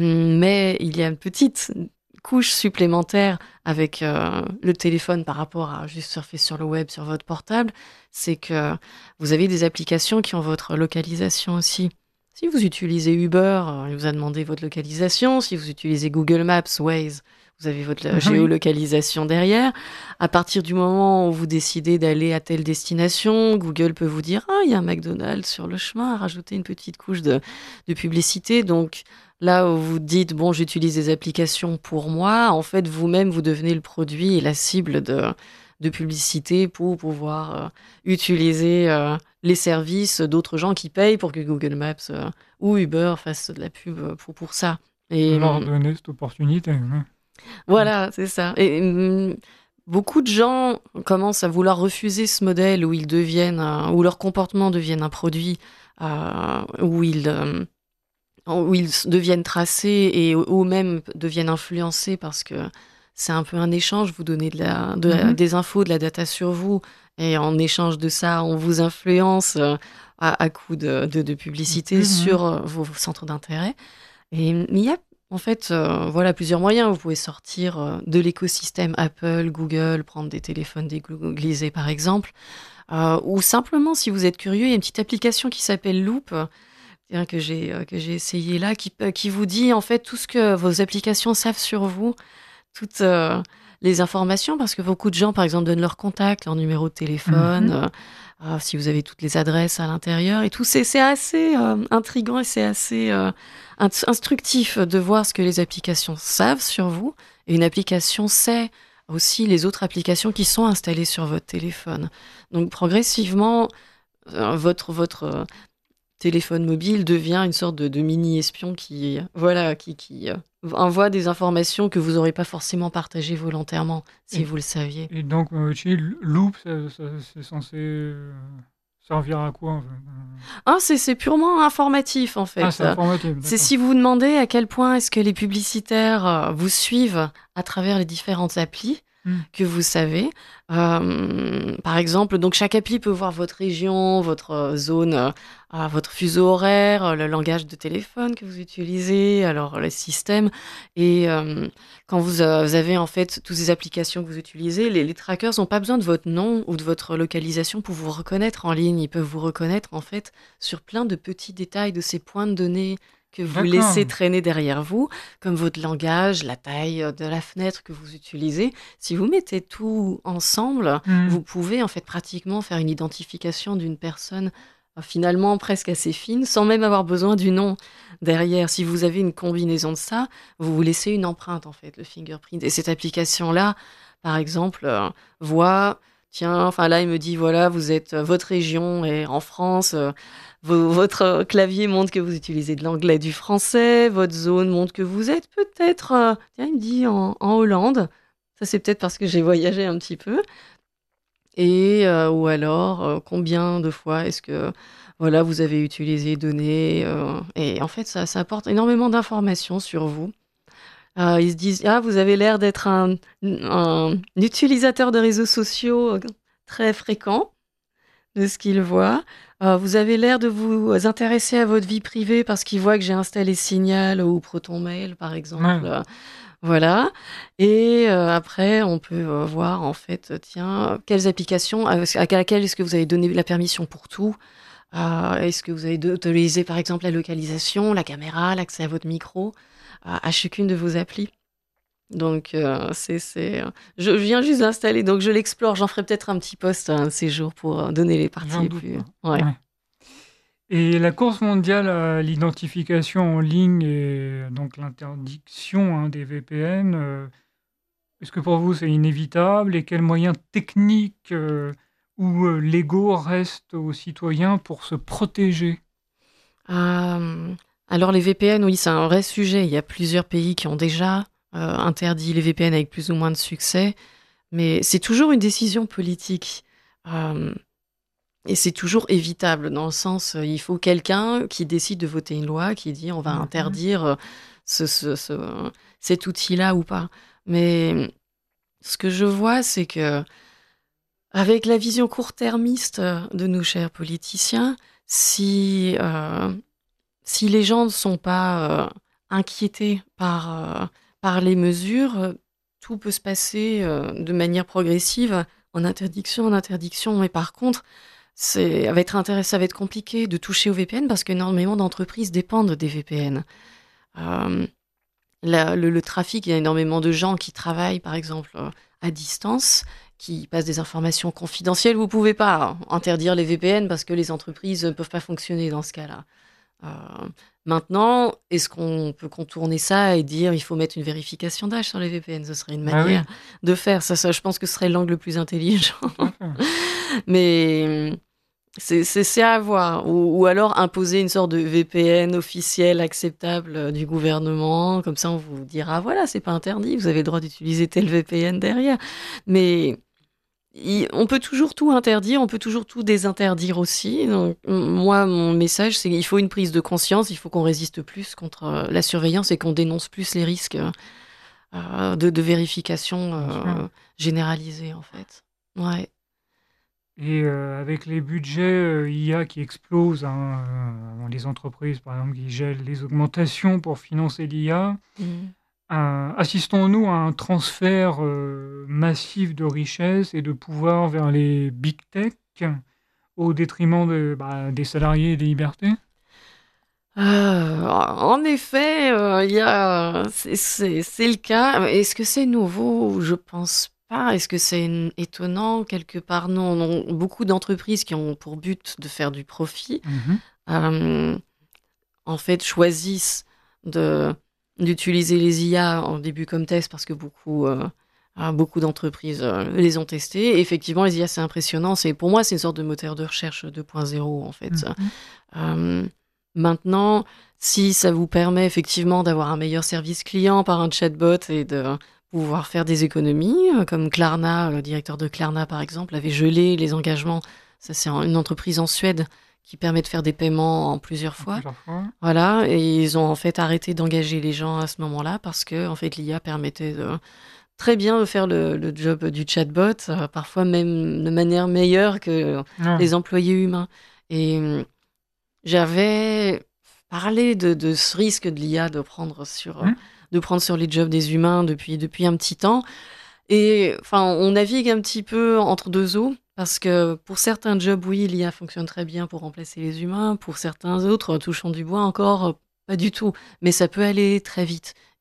Mais il y a une petite couche supplémentaire avec euh, le téléphone par rapport à juste surfer sur le web, sur votre portable, c'est que vous avez des applications qui ont votre localisation aussi. Si vous utilisez Uber, euh, il vous a demandé votre localisation. Si vous utilisez Google Maps, Waze, vous avez votre Ah oui. géolocalisation derrière. À partir du moment où vous décidez d'aller à telle destination, Google peut vous dire « Ah, il y a un McDonald's sur le chemin », rajouter une petite couche de, de publicité. Donc là où vous dites « Bon, j'utilise des applications pour moi », en fait, vous-même, vous devenez le produit et la cible de, de publicité pour pouvoir euh, utiliser euh, les services d'autres gens qui payent pour que Google Maps euh, ou Uber fassent de la pub pour, pour ça. Et Leur hum, donner cette opportunité. Ouais. voilà, c'est ça. Et hum, beaucoup de gens commencent à vouloir refuser ce modèle où ils deviennent, un- où leur comportement devienne un produit, euh, où ils, euh, où ils s- deviennent tracés et ou ou même deviennent influencés parce que c'est un peu un échange. Vous donnez de la, de la- Mhm. des infos, de la data sur vous, et en échange de ça, on vous influence euh, à, à coup de, de, de publicité Pub, ouais. sur euh, vos, vos centres d'intérêt. Et mais il y a en fait euh, voilà plusieurs moyens. Vous pouvez sortir euh, de l'écosystème Apple, Google, prendre des téléphones déglissés par exemple, euh, ou simplement si vous êtes curieux, il y a une petite application qui s'appelle Loop euh, tiens, que j'ai euh, que j'ai essayé là, qui, peut- qui vous dit en fait tout ce que vos applications savent sur vous, toutes euh, les informations, parce que beaucoup de gens, par exemple, donnent leur contact, leur numéro de téléphone, Mhm. euh, euh, si vous avez toutes les adresses à l'intérieur et tout. C'est c'est assez euh, intriguant et c'est assez euh, int- instructif de voir ce que les applications savent sur vous. Et une application sait aussi les autres applications qui sont installées sur votre téléphone. Donc, progressivement, euh, votre, votre euh, téléphone mobile devient une sorte de, de mini-espion qui, voilà, qui, qui euh, envoie des informations que vous n'aurez pas forcément partagées volontairement, si Et, vous le saviez. et donc, Momochi, Loop, ça- ça- c'est censé euh, servir à quoi, en fait? Ah, c'est c'est purement informatif, en Ah, fait. c'est informatif, C'est d'accord. si vous vous demandez à quel point est-ce que les publicitaires euh, vous suivent à travers les différentes applis Hmm. que vous savez. Euh, par exemple, donc chaque appli peut voir votre région, votre euh, zone, euh, euh, votre fuseau horaire, euh, le langage de téléphone que vous utilisez, alors le système. Et euh, quand vous, euh, vous avez en fait toutes ces applications que vous utilisez, les, les trackers n'ont pas besoin de votre nom ou de votre localisation pour vous reconnaître en ligne. Ils peuvent vous reconnaître en fait sur plein de petits détails de ces points de données que vous laissez D'accord. traîner derrière vous, comme votre langage, la taille euh, de la fenêtre que vous utilisez. Si vous mettez tout ensemble, Hmm. vous pouvez en fait pratiquement faire une identification d'une personne finalement presque assez fine, sans même avoir besoin du nom derrière. Si vous avez une combinaison de ça, vous vous laissez une empreinte, en fait, le fingerprint. Et cette application-là, par exemple, euh, voit, tiens, enfin là, il me dit, voilà, vous êtes, euh, votre région est en France, euh, vo- votre clavier montre que vous utilisez de l'anglais, du français, votre zone montre que vous êtes peut-être, euh, tiens, il me dit en, en Hollande. Ça, c'est peut-être parce que j'ai voyagé un petit peu. Et euh, ou alors, euh, combien de fois est-ce que voilà, vous avez utilisé données euh, et en fait, ça, ça apporte énormément d'informations sur vous. Euh, ils se disent, ah, vous avez l'air d'être un, un utilisateur de réseaux sociaux euh, très fréquent, de ce qu'ils voient. Euh, vous avez l'air de vous intéresser à votre vie privée parce qu'ils voient que j'ai installé Signal ou ProtonMail, par exemple. Ouais. Euh, voilà. Et euh, après, on peut euh, voir en fait, euh, tiens, quelles applications, à, à laquelle est-ce que vous avez donné la permission pour tout? Euh, Est-ce que vous avez autorisé par exemple la localisation, la caméra, l'accès à votre micro, à, à chacune de vos applis? Donc, euh, c'est, c'est, euh, je viens juste d'installer, donc je l'explore. J'en ferai peut-être un petit post un de ces jours pour euh, donner les parties J'en les doute plus. pas. Ouais. Ouais. Et la course mondiale à l'identification en ligne et donc l'interdiction hein, des V P N, euh, est-ce que pour vous c'est inévitable et quels moyens techniques euh, ou euh, légaux restent aux citoyens pour se protéger? Euh, alors les V P N, oui, c'est un vrai sujet. Il y a plusieurs pays qui ont déjà euh, interdit les V P N avec plus ou moins de succès, mais c'est toujours une décision politique. Euh, et c'est toujours évitable, dans le sens, euh, il faut quelqu'un qui décide de voter une loi qui dit on va Mhm. interdire euh, ce, ce- ce- cet outil-là ou pas. Mais ce que je vois, c'est que avec la vision court-termiste de nos chers politiciens, si euh, si les gens ne sont pas euh, inquiétés par, euh, par les mesures, euh, tout peut se passer euh, de manière progressive, en interdiction, en interdiction. Mais par contre, c'est, ça va être intéressant, ça va être compliqué de toucher au V P N parce qu'énormément d'entreprises dépendent des V P N. Euh, la- le, le trafic, il y a énormément de gens qui travaillent, par exemple, euh, à distance, qui passent des informations confidentielles. Vous pouvez pas hein, interdire les V P N parce que les entreprises ne peuvent pas fonctionner dans ce cas-là. Euh, Maintenant, est-ce qu'on peut contourner ça et dire il faut mettre une vérification d'âge sur les V P N? Ce serait une Bah oui, manière de faire ça, ça. Je pense que ce serait l'angle le plus intelligent. tout à fait. Mais c'est, c'est, c'est à voir. Ou, ou alors imposer une sorte de V P N officiel acceptable euh, du gouvernement. Comme ça, on vous dira voilà, c'est pas interdit, vous avez le droit d'utiliser tel V P N derrière. Mais il- on peut toujours tout interdire, on peut toujours tout désinterdire aussi. Donc, m- moi, mon message, c'est qu'il faut une prise de conscience, il faut qu'on résiste plus contre euh, la surveillance et qu'on dénonce plus les risques euh, de, de vérification Bien euh, sûr. généralisée, en fait. Ouais. Et euh, avec les budgets euh, I A qui explosent, hein, euh, les entreprises par exemple qui gèlent les augmentations pour financer l'I A, Mhm. euh, assistons-nous à un transfert euh, massif de richesses et de pouvoir vers les big tech au détriment de, bah, des salariés et des libertés? Euh, en effet, euh, il y a, c'est, c'est, c'est le cas. Est-ce que c'est nouveau? Je pense pas. Est-ce que c'est n- étonnant quelque part? Non, non. Beaucoup d'entreprises qui ont pour but de faire du profit, Mhm. euh, en fait, choisissent de d'utiliser les I A en début comme test parce que beaucoup euh, ah, beaucoup d'entreprises euh, les ont testés. Et effectivement, les I A, c'est impressionnant. C'est pour moi, c'est une sorte de moteur de recherche deux point zéro en fait. Mhm. Euh, Maintenant, si ça vous permet effectivement d'avoir un meilleur service client par un chatbot et de pouvoir faire des économies, euh, comme Klarna, le directeur de Klarna par exemple, avait gelé les engagements. Ça, c'est en- une entreprise en Suède qui permet de faire des paiements en plusieurs fois. Plusieurs fois. Voilà, et ils ont en fait arrêté d'engager les gens à ce moment-là parce que en fait l'I A permettait de très bien de faire le, le job du chatbot, euh, parfois même de manière meilleure que Ah, les employés humains. Et hum, j'avais parlé de, de ce risque de l'I A de prendre sur, euh, mhm. de prendre sur les jobs des humains depuis, depuis un petit temps. Et enfin, on navigue un petit peu entre deux eaux, parce que pour certains jobs, oui, l'I A fonctionne très bien pour remplacer les humains. Pour certains autres, touchons du bois encore, euh, pas du tout. Mais ça peut aller très vite.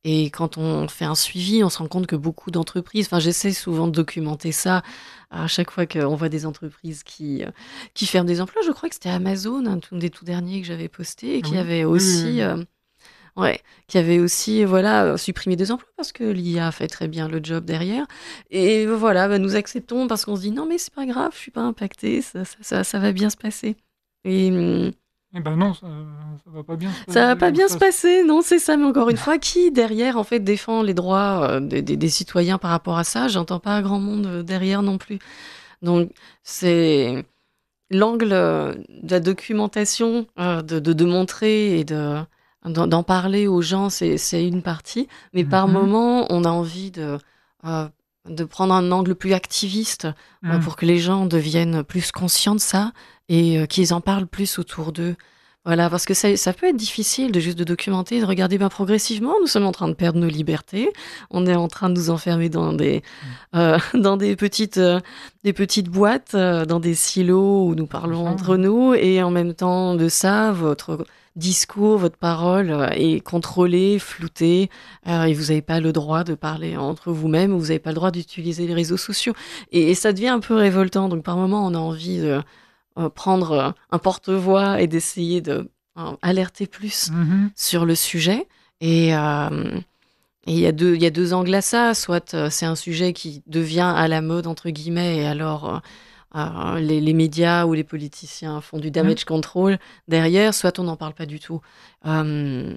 Et quand on fait un suivi, on se rend compte que beaucoup d'entreprises, enfin j'essaie souvent de documenter ça à chaque fois qu'on voit des entreprises qui, euh, qui ferment des emplois. Je crois que c'était Amazon, un tout- des tout derniers que j'avais posté, et qui Oui, avait oui, oui, aussi, oui. euh, ouais, qui avait aussi voilà, euh, supprimé des emplois parce que l'I A fait très bien le job derrière. Et voilà, bah, nous acceptons parce qu'on se dit non mais c'est pas grave, je suis pas impactée, ça, ça, ça, ça va bien se passer. Et hum, Eh ben non, ça, ça va pas bien se ça va pas passer. bien se Ça, passer, non, c'est ça. Mais encore une fois, qui derrière en fait défend les droits euh, des, des- des citoyens par rapport à ça? J'entends pas grand monde euh, derrière non plus. Donc c'est l'angle euh, de la documentation, euh, de, de, de montrer et de d'en d'en parler aux gens, c'est c'est une partie. Mais par Mhm. moment, on a envie de euh, de prendre un angle plus activiste euh, Mhm. pour que les gens deviennent plus conscients de ça et euh, qu'ils en parlent plus autour d'eux. Voilà, parce que ça, ça peut être difficile de juste de documenter, de regarder ben, progressivement. Nous sommes en train de perdre nos libertés. On est en train de nous enfermer dans des, euh, dans des petites, euh, des petites boîtes, euh, dans des silos où nous C'est parlons ça, entre oui. nous. Et en même temps de ça, votre discours, votre parole euh, est contrôlée, floutée. Euh, et vous n'avez pas le droit de parler entre vous-même. Vous n'avez pas le droit d'utiliser les réseaux sociaux. Et, et ça devient un peu révoltant. Donc par moment, on a envie de euh, prendre euh, un porte-voix et d'essayer de euh, alerter plus Mhm. sur le sujet. Et euh, et il y a deux, il y a deux angles à ça. Soit euh, c'est un sujet qui devient à la mode, entre guillemets, et alors euh, euh, les, les médias ou les politiciens font du Mhm. damage control derrière, soit on n'en parle pas du tout. Euh,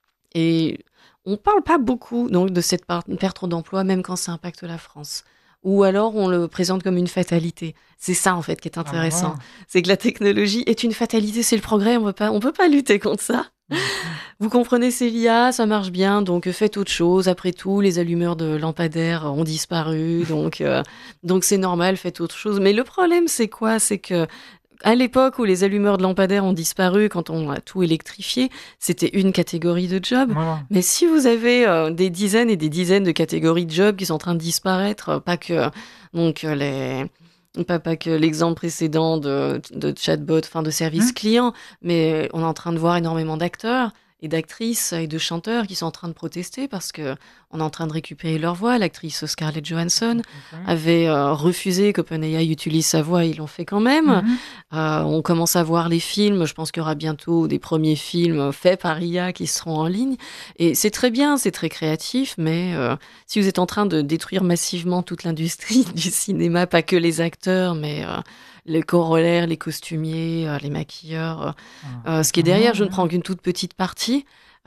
et on parle pas beaucoup donc de cette par- perte d'emploi, même quand ça impacte la France. Ou alors on le présente comme une fatalité. C'est ça en fait qui est Ah ben intéressant. voilà. C'est que la technologie est une fatalité, c'est le progrès, on peut pas, on peut pas lutter contre ça. Mhm. Vous comprenez, c'est l'I A, ça marche bien, donc euh, faites autre chose. Après tout, les allumeurs de lampadaires ont disparu, donc euh, donc c'est normal, faites autre chose. Mais le problème, c'est quoi? C'est que à l'époque où les allumeurs de lampadaires ont disparu, quand on a tout électrifié, c'était une catégorie de job. Voilà. Mais si vous avez euh, des dizaines et des dizaines de catégories de jobs qui sont en train de disparaître, euh, pas que donc euh, les pas, pas que l'exemple précédent de, de chatbot, enfin de service Mhm. client, mais on est en train de voir énormément d'acteurs et d'actrices et de chanteurs qui sont en train de protester parce que on est en train de récupérer leur voix. L'actrice Scarlett Johansson Tout à fait. avait euh, refusé qu'OpenAI utilise sa voix, ils l'ont fait quand même. Mhm. Euh, on commence à voir les films, je pense qu'il y aura bientôt des premiers films faits par I A qui seront en ligne. Et c'est très bien, c'est très créatif, mais euh, si vous êtes en train de détruire massivement toute l'industrie du cinéma, pas que les acteurs, mais euh, les corollaires, les costumiers, euh, les maquilleurs, Ah, euh, ce qui est derrière, totalement, je ne oui. prends qu'une toute petite partie.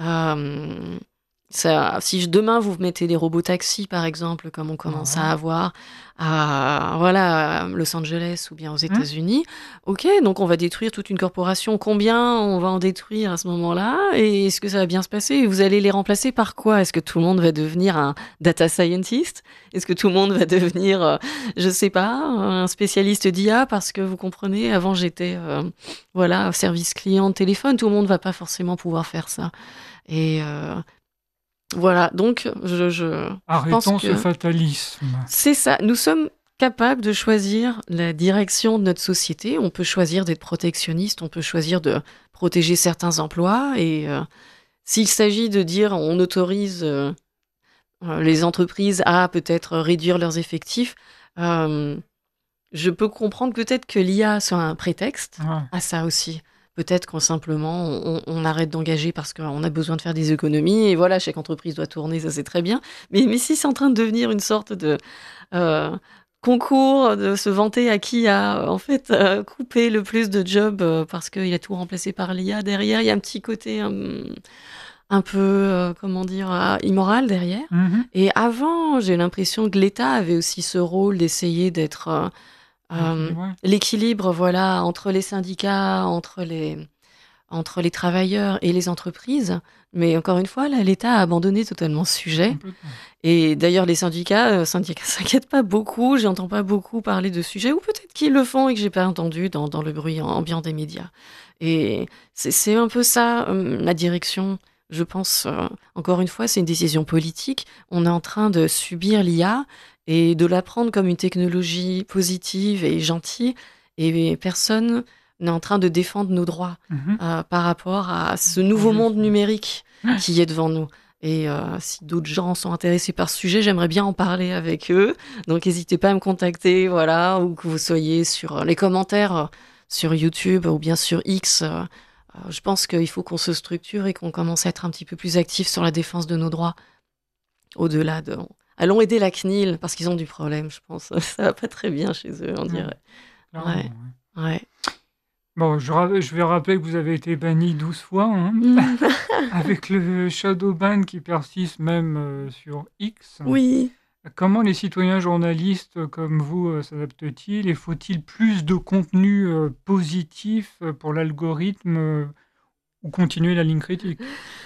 Euh, ça, si je- demain vous mettez des robots taxis, par exemple, comme on commence Ouais. à avoir à, voilà, à Los Angeles ou bien aux Mhm. États-Unis, ok, donc on va détruire toute une corporation. Combien on va en détruire à ce moment-là? Et est-ce que ça va bien se passer? Vous allez les remplacer par quoi? Est-ce que tout le monde va devenir un data scientist? Est-ce que tout le monde va devenir, euh, je sais pas, un spécialiste d'I A? Parce que vous comprenez, avant j'étais, euh, voilà, service client de téléphone, tout le monde va pas forcément pouvoir faire ça. Et euh, voilà, donc je, je, je pense Arrêtons ce que fatalisme. c'est ça. Nous sommes capables de choisir la direction de notre société. On peut choisir d'être protectionniste, on peut choisir de protéger certains emplois. Et euh, s'il s'agit de dire on autorise euh, euh, les entreprises à peut-être réduire leurs effectifs, euh, je peux comprendre peut-être que l'I A soit un prétexte Ouais. à ça aussi. Peut-être qu'on simplement on, on arrête d'engager parce qu'on a besoin de faire des économies et voilà, chaque entreprise doit tourner, ça c'est très bien. Mais, mais si c'est en train de devenir une sorte de euh, concours, de se vanter à qui a euh, en fait euh, coupé le plus de jobs euh, parce qu'il a tout remplacé par l'I A derrière, il y a un petit côté un, un peu, euh, comment dire, ah, immoral derrière. Mhm. Et avant, j'ai l'impression que l'État avait aussi ce rôle d'essayer d'être euh, euh, L'équilibre, l'équilibre, voilà, entre les syndicats, entre les, entre les travailleurs et les entreprises. Mais encore une fois, là, l'État a abandonné totalement ce sujet. complètement. Et d'ailleurs, les syndicats, euh, syndicats s'inquiètent pas beaucoup. J'entends pas beaucoup parler de ce sujet, ou peut-être qu'ils le font et que j'ai pas entendu dans, dans le bruit ambiant des médias. Et c'est, c'est un peu ça, euh, la direction. Je pense, euh, encore une fois, c'est une décision politique. On est en train de subir l'I A et de la prendre comme une technologie positive et gentille. Et personne n'est en train de défendre nos droits Mhm. euh, par rapport à ce nouveau Je monde sais. numérique qui est devant nous. Et euh, si d'autres gens sont intéressés par ce sujet, j'aimerais bien en parler avec eux. Donc, n'hésitez pas à me contacter, voilà, ou que vous soyez sur les commentaires euh, sur YouTube ou bien sur X. Euh, euh, je pense qu'il faut qu'on se structure et qu'on commence à être un petit peu plus actif sur la défense de nos droits. Au-delà de... Allons aider la C N I L, parce qu'ils ont du problème, je pense. Ça va pas très bien chez eux, on dirait. Ouais, Ouais, ouais. ouais. Bon, je, ra- je vais rappeler que vous avez été banni douze fois, hein, avec le shadow ban qui persiste même euh, sur X. Oui. Comment les citoyens journalistes comme vous euh, s'adaptent-ils et faut-il plus de contenu euh, positif euh, pour l'algorithme euh, ou continuer la ligne critique?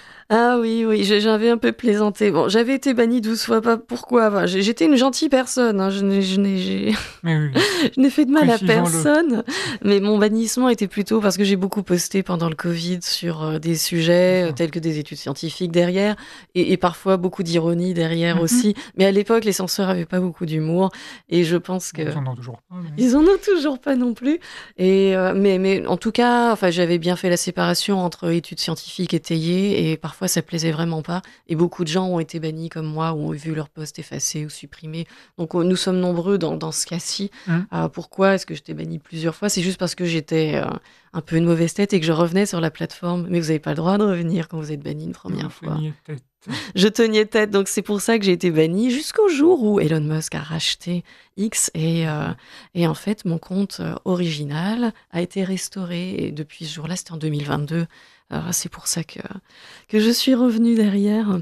Ah oui, oui, j'ai- j'avais un peu plaisanté. Bon, j'avais été bannie douze fois, pas pourquoi. Enfin, j'ai- j'étais une gentille personne, hein, je n'ai, je n'ai, j'ai- Mais oui, je n'ai fait de mal à précisons-le. personne. Mais mon bannissement était plutôt parce que j'ai beaucoup posté pendant le Covid sur euh, des sujets C'est euh, ça. tels que des études scientifiques derrière et, et parfois beaucoup d'ironie derrière Mhm. aussi. Mais à l'époque, les censeurs avaient pas beaucoup d'humour et je pense que Ils en ont toujours pas. mais- ils en ont toujours pas non plus. Et euh, mais mais en tout cas, enfin j'avais bien fait la séparation entre études scientifiques et étayées et parfois ça plaisait vraiment pas. Et beaucoup de gens ont été bannis comme moi ou ont vu leur poste effacé ou supprimé. Donc euh, nous sommes nombreux dans dans ce cas-ci. Mhm. Euh, pourquoi est-ce que j'étais bannie plusieurs fois? C'est juste parce que j'étais euh, un peu une mauvaise tête et que je revenais sur la plateforme. Mais vous avez pas le droit de revenir quand vous êtes banni une première Vous fois. teniez tête. Je tenais tête, donc c'est pour ça que j'ai été bannie jusqu'au jour où Elon Musk a racheté X et, euh, et en fait mon compte euh, original a été restauré et depuis ce jour-là, c'était en deux mille vingt-deux. Euh, c'est pour ça que, que je suis revenue derrière.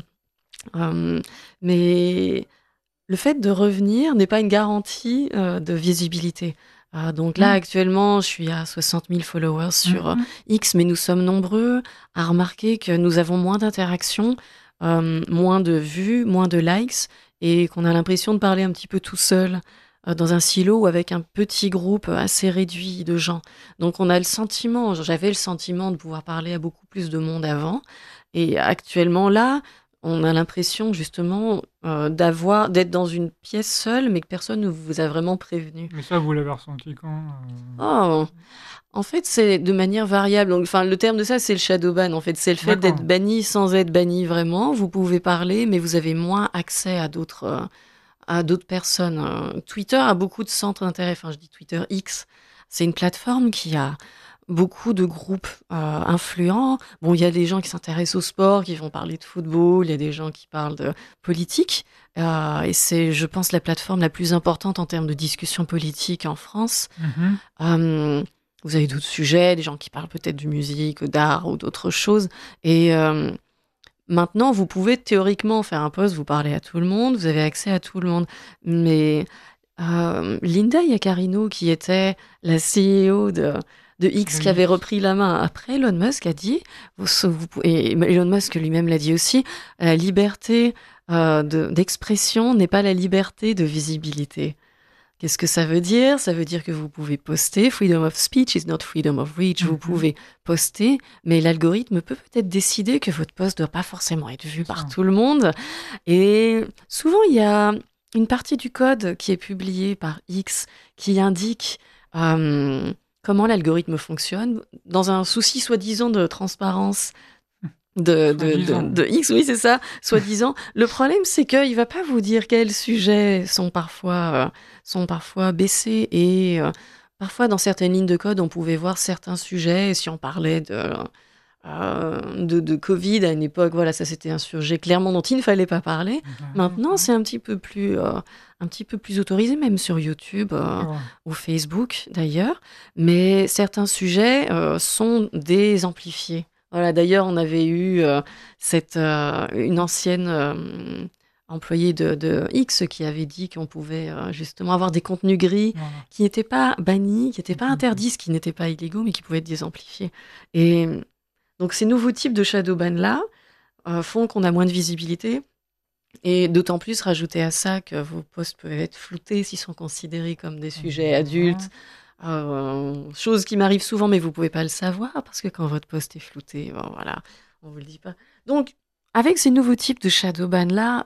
Euh, mais le fait de revenir n'est pas une garantie euh, de visibilité. Euh, donc là, Mhm. actuellement, je suis à soixante mille followers sur euh, Mhm. X, mais nous sommes nombreux à remarquer que nous avons moins d'interactions, euh, moins de vues, moins de likes, et qu'on a l'impression de parler un petit peu tout seul euh, dans un silo ou avec un petit groupe assez réduit de gens. Donc on a le sentiment, j'avais le sentiment de pouvoir parler à beaucoup plus de monde avant, et actuellement là, on a l'impression justement euh, d'avoir d'être dans une pièce seule, mais que personne ne vous a vraiment prévenu. Mais ça, vous l'avez ressenti quand euh, Oh, en fait, c'est de manière variable. Donc, enfin, le terme de ça, c'est le shadow ban. En fait, c'est le fait D'accord. d'être banni sans être banni vraiment. Vous pouvez parler, mais vous avez moins accès à d'autres euh, à d'autres personnes. Euh, Twitter a beaucoup de centres d'intérêt. Enfin, je dis Twitter X. C'est une plateforme qui a beaucoup de groupes euh, influents. Bon, il y a des gens qui s'intéressent au sport, qui vont parler de football. Il y a des gens qui parlent de politique. Euh, et c'est, je pense, la plateforme la plus importante en termes de discussion politique en France. Mhm. Euh, vous avez d'autres sujets, des gens qui parlent peut-être de musique, d'art ou d'autres choses. Et euh, maintenant, vous pouvez théoriquement faire un post, vous parlez à tout le monde, vous avez accès à tout le monde. Mais euh, Linda Yaccarino, qui était la C E O de, de X, De qui avait X. repris la main après, Elon Musk a dit, vous, vous, et Elon Musk lui-même l'a dit aussi, la liberté euh, de, d'expression n'est pas la liberté de visibilité. Qu'est-ce que ça veut dire? Ça veut dire que vous pouvez poster. Freedom of speech is not freedom of reach. Vous Mhm. pouvez poster, mais l'algorithme peut peut-être décider que votre post ne doit pas forcément être vu par Ça. tout le monde. Et souvent, il y a une partie du code qui est publiée par X qui indique euh, comment l'algorithme fonctionne, dans un souci soi-disant de transparence de, de, de, Soi-disant. de X, oui, c'est ça, soi-disant. Le problème, c'est qu'il va pas vous dire quels sujets sont parfois, euh, sont parfois baissés et euh, parfois dans certaines lignes de code, on pouvait voir certains sujets. Et si on parlait de, euh, de, de Covid à une époque, voilà, ça c'était un sujet clairement dont il ne fallait pas parler. Maintenant, c'est un petit peu plus, euh, un petit peu plus autorisé, même sur YouTube euh, C'est vrai. ou Facebook d'ailleurs. Mais certains sujets euh, sont désamplifiés. Voilà, d'ailleurs, on avait eu euh, cette, euh, une ancienne euh, employée de, de X qui avait dit qu'on pouvait euh, justement avoir des contenus gris Voilà. qui n'étaient pas bannis, qui n'étaient pas Mhm. interdits, ce qui n'étaient pas illégaux, mais qui pouvaient être désamplifiés. Et donc, ces nouveaux types de shadow ban-là euh, font qu'on a moins de visibilité. Et d'autant plus rajouter à ça que vos posts peuvent être floutés s'ils sont considérés comme des sujets Voilà. adultes. Euh, chose qui m'arrive souvent, mais vous pouvez pas le savoir parce que quand votre post est flouté, bon, voilà, on vous le dit pas. Donc, avec ces nouveaux types de shadow ban là,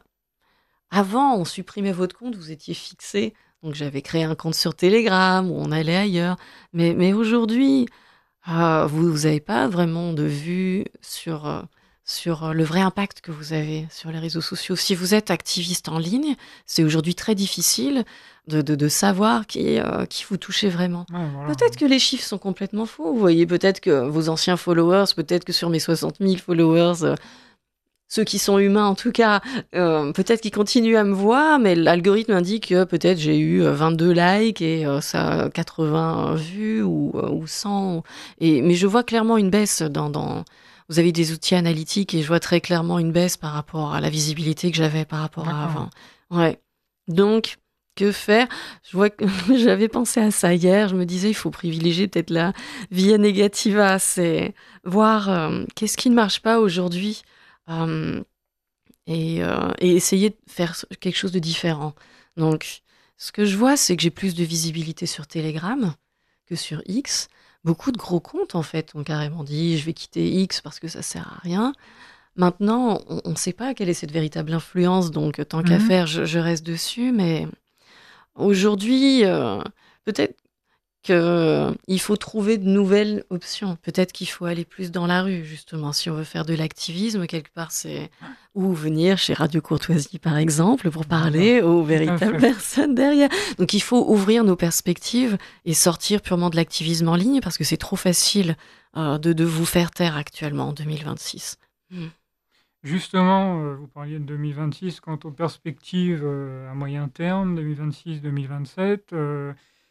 avant, on supprimait votre compte, vous étiez fixé. Donc, j'avais créé un compte sur Telegram où on allait ailleurs. Mais, mais aujourd'hui, euh, vous n'avez pas vraiment de vue sur, euh, sur le vrai impact que vous avez sur les réseaux sociaux. Si vous êtes activiste en ligne, c'est aujourd'hui très difficile de, de, de savoir qui, euh, qui vous touchez vraiment. Ouais, voilà. Peut-être que les chiffres sont complètement faux. Vous voyez, peut-être que vos anciens followers, peut-être que sur mes soixante mille followers, euh, ceux qui sont humains en tout cas, euh, peut-être qu'ils continuent à me voir, mais l'algorithme indique que peut-être j'ai eu vingt-deux likes et euh, ça quatre-vingts vues ou, euh, ou cent. Et, mais je vois clairement une baisse dans, dans... Vous avez des outils analytiques et je vois très clairement une baisse par rapport à la visibilité que j'avais par rapport D'accord. à avant. Ouais. Donc, que faire? Je vois que j'avais pensé à ça hier. Je me disais, il faut privilégier peut-être la via negativa. C'est voir euh, qu'est-ce qui ne marche pas aujourd'hui. Euh, et, euh, et essayer de faire quelque chose de différent. Donc, ce que je vois, c'est que j'ai plus de visibilité sur Telegram que sur X. Beaucoup de gros comptes, en fait, ont carrément dit « je vais quitter X parce que ça sert à rien ». Maintenant, on ne sait pas quelle est cette véritable influence, donc tant qu'à Mhm. faire, je, je reste dessus. Mais aujourd'hui, euh, peut-être qu'il faut trouver de nouvelles options. Peut-être qu'il faut aller plus dans la rue, justement. Si on veut faire de l'activisme, quelque part, c'est... Ou venir chez Radio Courtoisie, par exemple, pour parler aux véritables fait. personnes derrière. Donc, il faut ouvrir nos perspectives et sortir purement de l'activisme en ligne, parce que c'est trop facile euh, de, de vous faire taire actuellement, en deux mille vingt-six. Mm. Justement, euh, vous parliez de deux mille vingt-six, quant aux perspectives euh, à moyen terme, deux mille vingt-six deux mille vingt-sept, euh,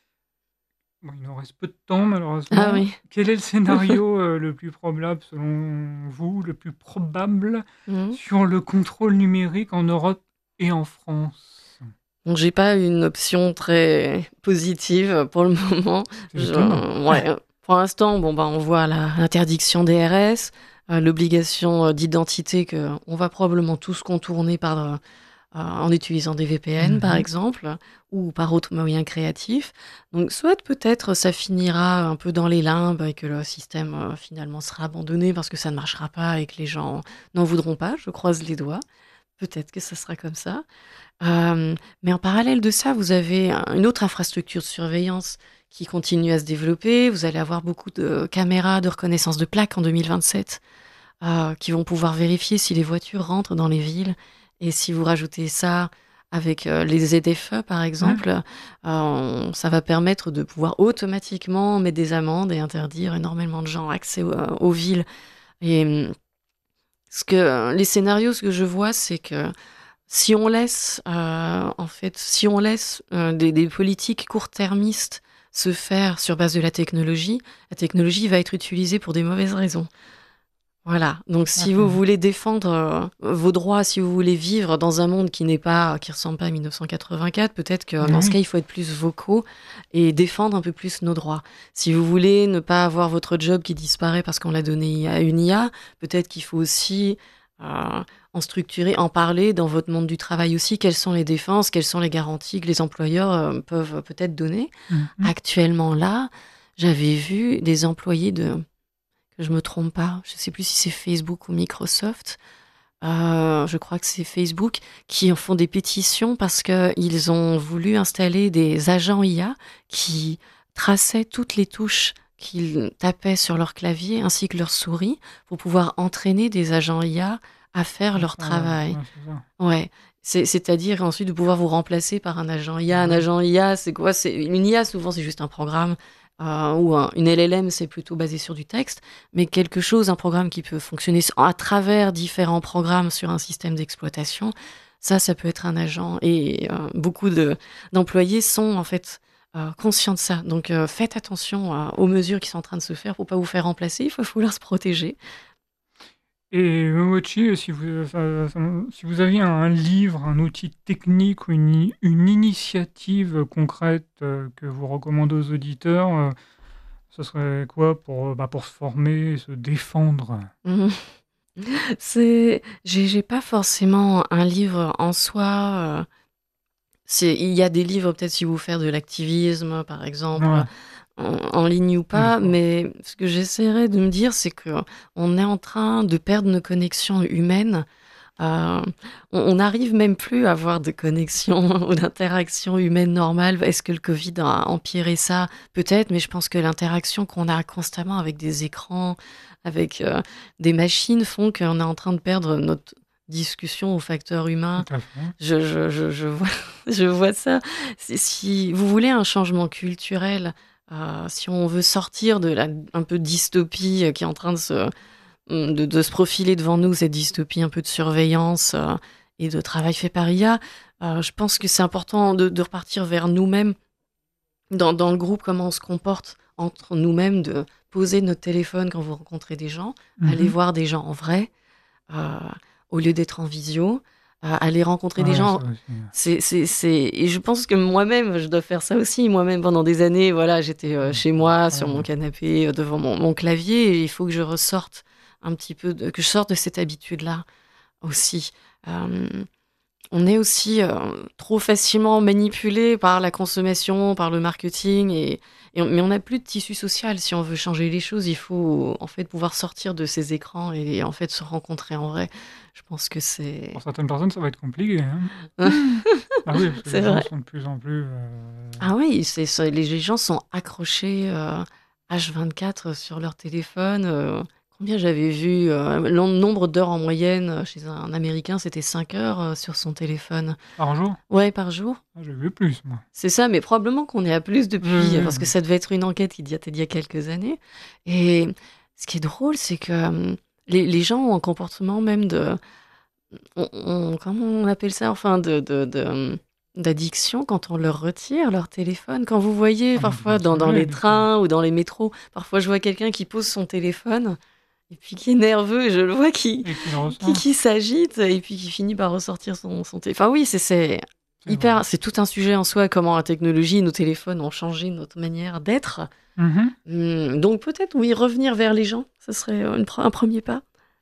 bon, il nous reste peu de temps malheureusement. Ah oui. Quel est le scénario euh, le plus probable selon vous, le plus probable Mm. sur le contrôle numérique en Europe et en France? Donc, j'ai pas une option très positive pour le moment. C'est Je- étonnant. ouais, pour l'instant, bon, bah, on voit la- l'interdiction des R S, euh, l'obligation euh, d'identité que on va probablement tous contourner par, euh, euh, en utilisant des V P N, par Mhm. exemple, ou par autres moyens créatifs. Donc, soit peut-être ça finira un peu dans les limbes et que le système euh, finalement sera abandonné parce que ça ne marchera pas et que les gens n'en voudront pas. Je croise les doigts. Peut-être que ça sera comme ça. Euh, mais en parallèle de ça, vous avez un- une autre infrastructure de surveillance qui continue à se développer. Vous allez avoir beaucoup de caméras de reconnaissance de plaques en deux mille vingt-sept euh, qui vont pouvoir vérifier si les voitures rentrent dans les villes. Et si vous rajoutez ça avec euh, les Z F E, par exemple, euh, ça va permettre de pouvoir automatiquement mettre des amendes et interdire énormément de gens accès au- aux villes. Et hum, ce que, les scénarios, ce que je vois, c'est que si on laisse, euh, en fait, si on laisse euh, des, des politiques court-termistes se faire sur base de la technologie, la technologie va être utilisée pour des mauvaises raisons. Voilà. Donc, si Ok. vous voulez défendre euh, vos droits, si vous voulez vivre dans un monde qui n'est pas, qui ressemble pas à mille neuf cent quatre-vingt-quatre, peut-être que dans Oui. ce cas, il faut être plus vocaux et défendre un peu plus nos droits. Si vous voulez ne pas avoir votre job qui disparaît parce qu'on l'a donné à une I A, peut-être qu'il faut aussi euh, en structurer, en parler dans votre monde du travail aussi. Quelles sont les défenses, quelles sont les garanties que les employeurs euh, peuvent peut-être donner. Mhm. Actuellement, là, j'avais vu des employés de, que je me trompe pas, je sais plus si c'est Facebook ou Microsoft, euh, je crois que c'est Facebook, qui en font des pétitions parce qu'ils ont voulu installer des agents I A qui traçaient toutes les touches qu'ils tapaient sur leur clavier ainsi que leur souris pour pouvoir entraîner des agents I A à faire leur Ah, ouais, travail. ouais, c'est ça. Ouais. C'est, c'est-à-dire ensuite de pouvoir vous remplacer par un agent I A. Un Ouais. agent I A, c'est quoi? C'est, une I A, souvent, c'est juste un programme. Euh, ou un- une L L M, c'est plutôt basé sur du texte. Mais quelque chose, un programme qui peut fonctionner à travers différents programmes sur un système d'exploitation, ça, ça peut être un agent. Et euh, beaucoup de, d'employés sont, en fait, euh, conscients de ça. Donc, euh, faites attention euh, aux mesures qui sont en train de se faire pour pas vous faire remplacer. Il faut vouloir se protéger. Et Momochi, si vous, ça- ça- si vous aviez un livre, un outil technique ou une, i- une initiative concrète euh, que vous recommandez aux auditeurs, euh, ce serait quoi pour, euh, bah, pour se former et se défendre? Mhm. C'est, j'ai, j'ai pas forcément un livre en soi. euh, C'est, il y a des livres peut-être si vous faire de l'activisme, par exemple, Ouais, en, en ligne ou pas. d'accord. Mais ce que j'essaierais de me dire, c'est que on est en train de perdre nos connexions humaines Euh, on, on n'arrive même plus à avoir de connexion ou d'interaction humaine normale. Est-ce que le Covid a empiré ça? Peut-être, mais je pense que l'interaction qu'on a constamment avec des écrans, avec euh, des machines, font qu'on est en train de perdre notre discussion au facteur humain. Tout à fait. Je, je, je, je, vois, je vois ça. C'est- Si vous voulez un changement culturel, euh, si on veut sortir de la un peu dystopie euh, qui est en train de se, de, de se profiler devant nous, cette dystopie un peu de surveillance euh, et de travail fait par I A, euh, je pense que c'est important de, de repartir vers nous-mêmes, dans, dans le groupe, comment on se comporte entre nous-mêmes, de poser notre téléphone quand vous rencontrez des gens, Mhm. aller voir des gens en vrai, euh, au lieu d'être en visio, euh, aller rencontrer des Ouais, gens. ça aussi. C'est, c'est, c'est... Et je pense que moi-même, je dois faire ça aussi. Moi-même, pendant des années, voilà, j'étais euh, chez moi, sur mon canapé, euh, devant mon, mon clavier, et il faut que je ressorte un petit peu, de... que je sorte de cette habitude-là aussi. Euh, on est aussi euh, trop facilement manipulé par la consommation, par le marketing, et, et on- mais on n'a plus de tissu social. Si on veut changer les choses, il faut en fait pouvoir sortir de ces écrans et en fait se rencontrer en vrai. Je pense que c'est... Pour certaines personnes, ça va être compliqué. Hein. Ah oui, parce que C'est les gens vrai. sont de plus en plus. euh, Ah oui, c'est, c'est- les gens sont accrochés euh, H vingt-quatre sur leur téléphone. euh, combien j'avais vu euh, le nombre d'heures en moyenne euh, chez un Américain, c'était cinq heures euh, sur son téléphone. Par jour? Ouais, par jour. Ah, j'ai vu plus, moi. C'est ça, mais probablement qu'on est à plus depuis, Oui, oui, parce que oui. ça devait être une enquête qui datait d'il y a quelques années. Et ce qui est drôle, c'est que euh, les, les gens ont un comportement même de... on- on- comment on appelle ça? Enfin, de, de, de- d'addiction quand on leur retire leur téléphone. Quand vous voyez Ah, mais parfois ils vont dans, dans s'enlever, les du coup. trains ou dans les métros, parfois je vois quelqu'un qui pose son téléphone et puis qui est nerveux et je le vois qui, Et qui le qui, ressent. qui s'agite et puis qui finit par ressortir son, son téléphone. Enfin oui, c'est, c'est C'est hyper, vrai. c'est tout un sujet en soi, comment la technologie, nos téléphones ont changé notre manière d'être. Mhm. Hum, donc peut-être, oui, revenir vers les gens, ce serait une pre- un premier pas.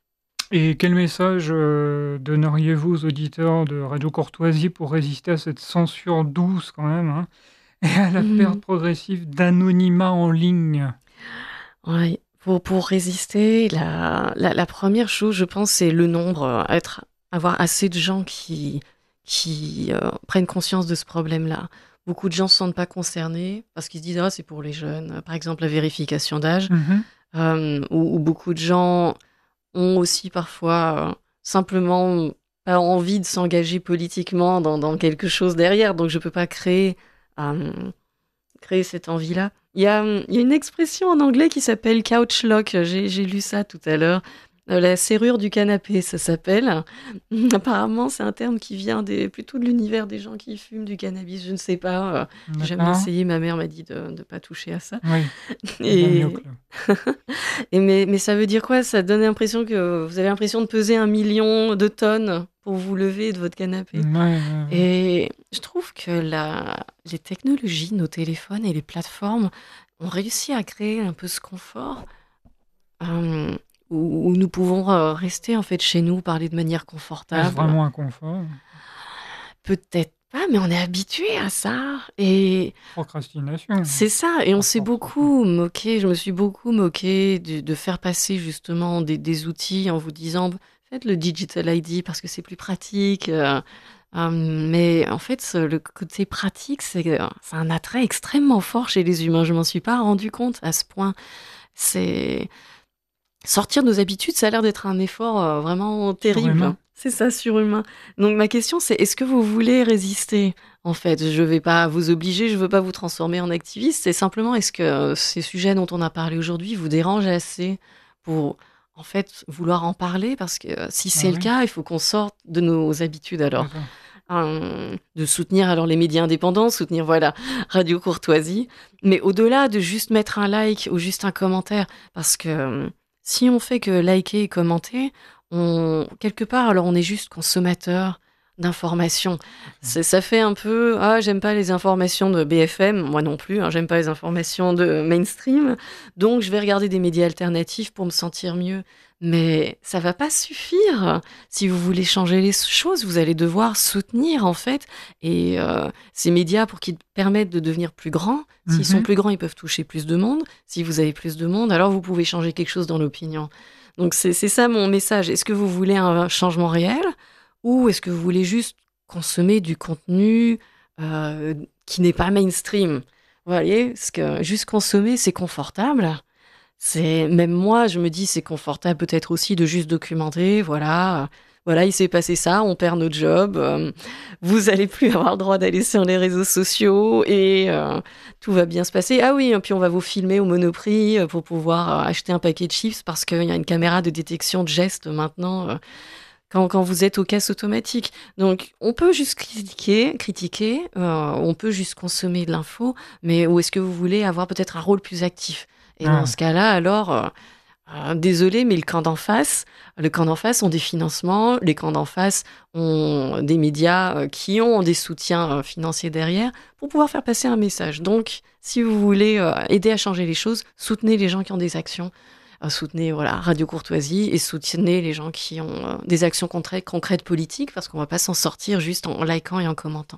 Et quel message euh, donneriez-vous aux auditeurs de Radio Courtoisie pour résister à cette censure douce, quand même, hein, et à la Mhm. perte progressive d'anonymat en ligne? Ouais. Pour, pour résister, la, la, la première chose, je pense, c'est le nombre, euh, être, avoir assez de gens qui, qui euh, prennent conscience de ce problème-là. Beaucoup de gens ne se sentent pas concernés parce qu'ils se disent, ah, c'est pour les jeunes. Par exemple, la vérification d'âge, Mhm. euh, où, où beaucoup de gens ont aussi parfois euh, simplement pas envie de s'engager politiquement dans, dans quelque chose derrière. Donc, je peux pas créer, euh, créer cette envie-là. Il y a, il y a une expression en anglais qui s'appelle couch lock. J'ai, j'ai lu ça tout à l'heure. Euh, La serrure du canapé, ça s'appelle. Apparemment, c'est un terme qui vient des, plutôt de l'univers des gens qui fument du cannabis. Je ne sais pas. euh, J'ai jamais D'accord. essayé. Ma mère m'a dit de ne pas toucher à ça. Oui, vaut mieux Et, que le- et mais, mais ça veut dire quoi? Ça donne l'impression que vous avez l'impression de peser un million de tonnes pour vous lever de votre canapé. Ouais, ouais, ouais. Et je trouve que la, les technologies, nos téléphones et les plateformes ont réussi à créer un peu ce confort euh, où, où nous pouvons euh, rester en fait chez nous, parler de manière Est-ce confortable. vraiment un confort? Peut-être pas, mais on est habitué à ça. Et Procrastination. c'est ça. Et on Pas s'est forcément. beaucoup moqué, je me suis beaucoup moquée de, de faire passer justement des, des outils en vous disant faites le Digital I D parce que c'est plus pratique. euh, euh, mais en fait, ce- le côté pratique, c'est euh, c'est un attrait extrêmement fort chez les humains. Je m'en suis pas rendu compte à ce point. C'est sortir de nos habitudes, ça a l'air d'être un effort euh, vraiment terrible. Surhumain. C'est ça, surhumain. Donc ma question, c'est est-ce que vous voulez résister? En fait, je vais pas vous obliger, je veux pas vous transformer en activiste. C'est simplement, est-ce que euh, ces sujets dont on a parlé aujourd'hui vous dérangent assez pour, en fait, vouloir en parler? Parce que euh, si Ah c'est le oui, cas, il faut qu'on sorte de nos habitudes alors. c'est ça. Euh, de soutenir alors les médias indépendants, soutenir voilà Radio Courtoisie, mais au-delà de juste mettre un like ou juste un commentaire, parce que euh, si on fait que liker et commenter, on quelque part alors on est juste consommateur d'informations. C'est, ça fait un peu ah j'aime pas les informations de B F M, moi non plus, hein, j'aime pas les informations de mainstream, donc je vais regarder des médias alternatifs pour me sentir mieux. Mais ça va pas suffire. Si vous voulez changer les choses, vous allez devoir soutenir en fait et euh, ces médias pour qu'ils permettent de devenir plus grands. S'ils sont Mhm. plus grands, ils peuvent toucher plus de monde. Si vous avez plus de monde, alors vous pouvez changer quelque chose dans l'opinion. Donc c'est, c'est ça mon message. Est-ce que vous voulez un changement réel ou est-ce que vous voulez juste consommer du contenu euh, qui n'est pas mainstream? Vous voyez, parce que juste consommer, c'est confortable. C'est, même moi, je me dis, c'est confortable peut-être aussi de juste documenter, voilà, euh, voilà, il s'est passé ça, on perd notre job, euh, vous allez plus avoir le droit d'aller sur les réseaux sociaux et euh, tout va bien se passer. Ah oui, et puis on va vous filmer au Monoprix euh, pour pouvoir euh, acheter un paquet de chips parce qu'il y a une caméra de détection de gestes maintenant euh, quand, quand vous êtes aux caisses automatiques. Donc, on peut juste critiquer, critiquer euh, on peut juste consommer de l'info, mais où est-ce que vous voulez avoir peut-être un rôle plus actif? Et Ah. dans ce cas-là, alors, euh, euh, désolé, mais le camp d'en face, le camp d'en face ont des financements, les camps d'en face ont des médias euh, qui ont des soutiens euh, financiers derrière pour pouvoir faire passer un message. Donc, si vous voulez euh, aider à changer les choses, soutenez les gens qui ont des actions, euh, soutenez voilà Radio Courtoisie et soutenez les gens qui ont euh, des actions concrètes, concrètes politiques, parce qu'on va pas s'en sortir juste en, en likant et en commentant.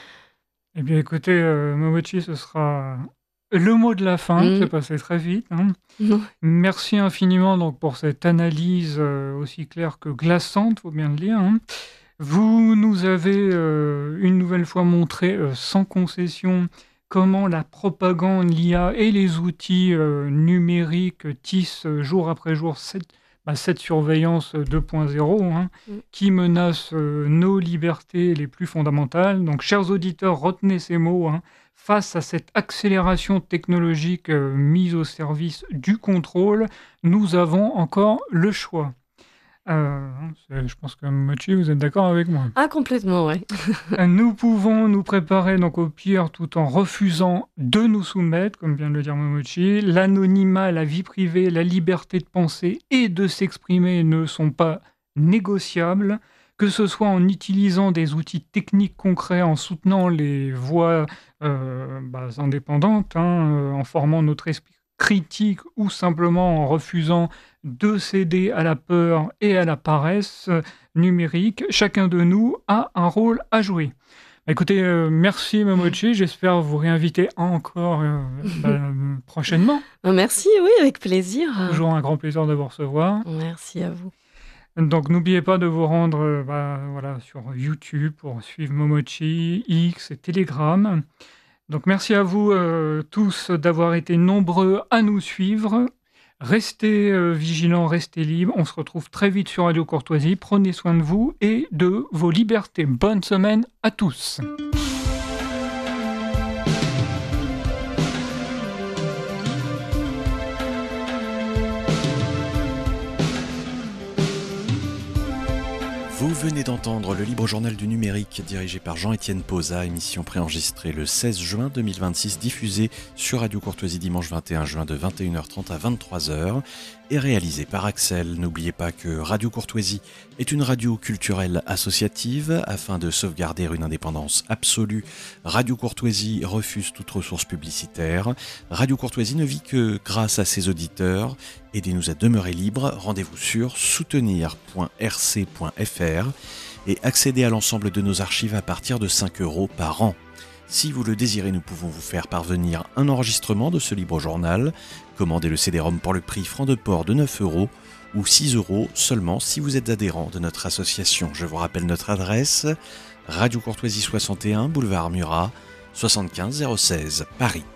Eh bien, écoutez, euh, Momochi, ce sera le mot de la fin. Mm. C'est passé très vite. Hein. Non. Merci infiniment donc, pour cette analyse euh, aussi claire que glaçante, faut bien le dire. Hein. Vous nous avez euh, une nouvelle fois montré, euh, sans concession, comment la propagande, l'I A et les outils euh, numériques tissent euh, jour après jour cette, bah, cette surveillance deux point zéro hein, Mm. qui menace euh, nos libertés les plus fondamentales. Donc, chers auditeurs, retenez ces mots. Hein. Face à cette accélération technologique euh, mise au service du contrôle, nous avons encore le choix. Euh, c'est- je pense que Mochi, vous êtes d'accord avec moi. Ah, complètement, ouais. Euh, Nous pouvons nous préparer donc au pire tout en refusant de nous soumettre, comme vient de le dire Momochi. L'anonymat, la vie privée, la liberté de penser et de s'exprimer ne sont pas négociables, que ce soit en utilisant des outils techniques concrets, en soutenant les voix euh, bah, indépendantes, hein, euh, en formant notre esprit critique ou simplement en refusant de céder à la peur et à la paresse euh, numérique. Chacun de nous a un rôle à jouer. Bah, Écoutez, euh, merci Momochi, j'espère vous réinviter encore euh, bah, prochainement. Euh, Merci, oui, avec plaisir. Toujours un grand plaisir de vous recevoir. Merci à vous. Donc n'oubliez pas de vous rendre euh, bah, voilà, sur YouTube pour suivre Momochi, X et Telegram. Donc merci à vous euh, tous d'avoir été nombreux à nous suivre. Restez euh, vigilants, restez libres. On se retrouve très vite sur Radio Courtoisie. Prenez soin de vous et de vos libertés. Bonne semaine à tous. Vous venez d'entendre le Libre Journal du Numérique dirigé par Jean-Étienne Posa, émission préenregistrée le seize juin deux mille vingt-six, diffusée sur Radio Courtoisie dimanche vingt et un juin de vingt et une heures trente à vingt-trois heures et réalisée par Axel. N'oubliez pas que Radio Courtoisie est une radio culturelle associative. Afin de sauvegarder une indépendance absolue, Radio Courtoisie refuse toute ressource publicitaire. Radio Courtoisie ne vit que grâce à ses auditeurs. Aidez-nous à demeurer libre. Rendez-vous sur soutenir point r c point f r et accédez à l'ensemble de nos archives à partir de cinq euros par an. Si vous le désirez, nous pouvons vous faire parvenir un enregistrement de ce libre journal. Commandez le C D-ROM pour le prix franc de port de neuf euros ou six euros seulement si vous êtes adhérent de notre association. Je vous rappelle notre adresse, Radio Courtoisie soixante et un, boulevard Murat, soixante-quinze zéro seize, Paris.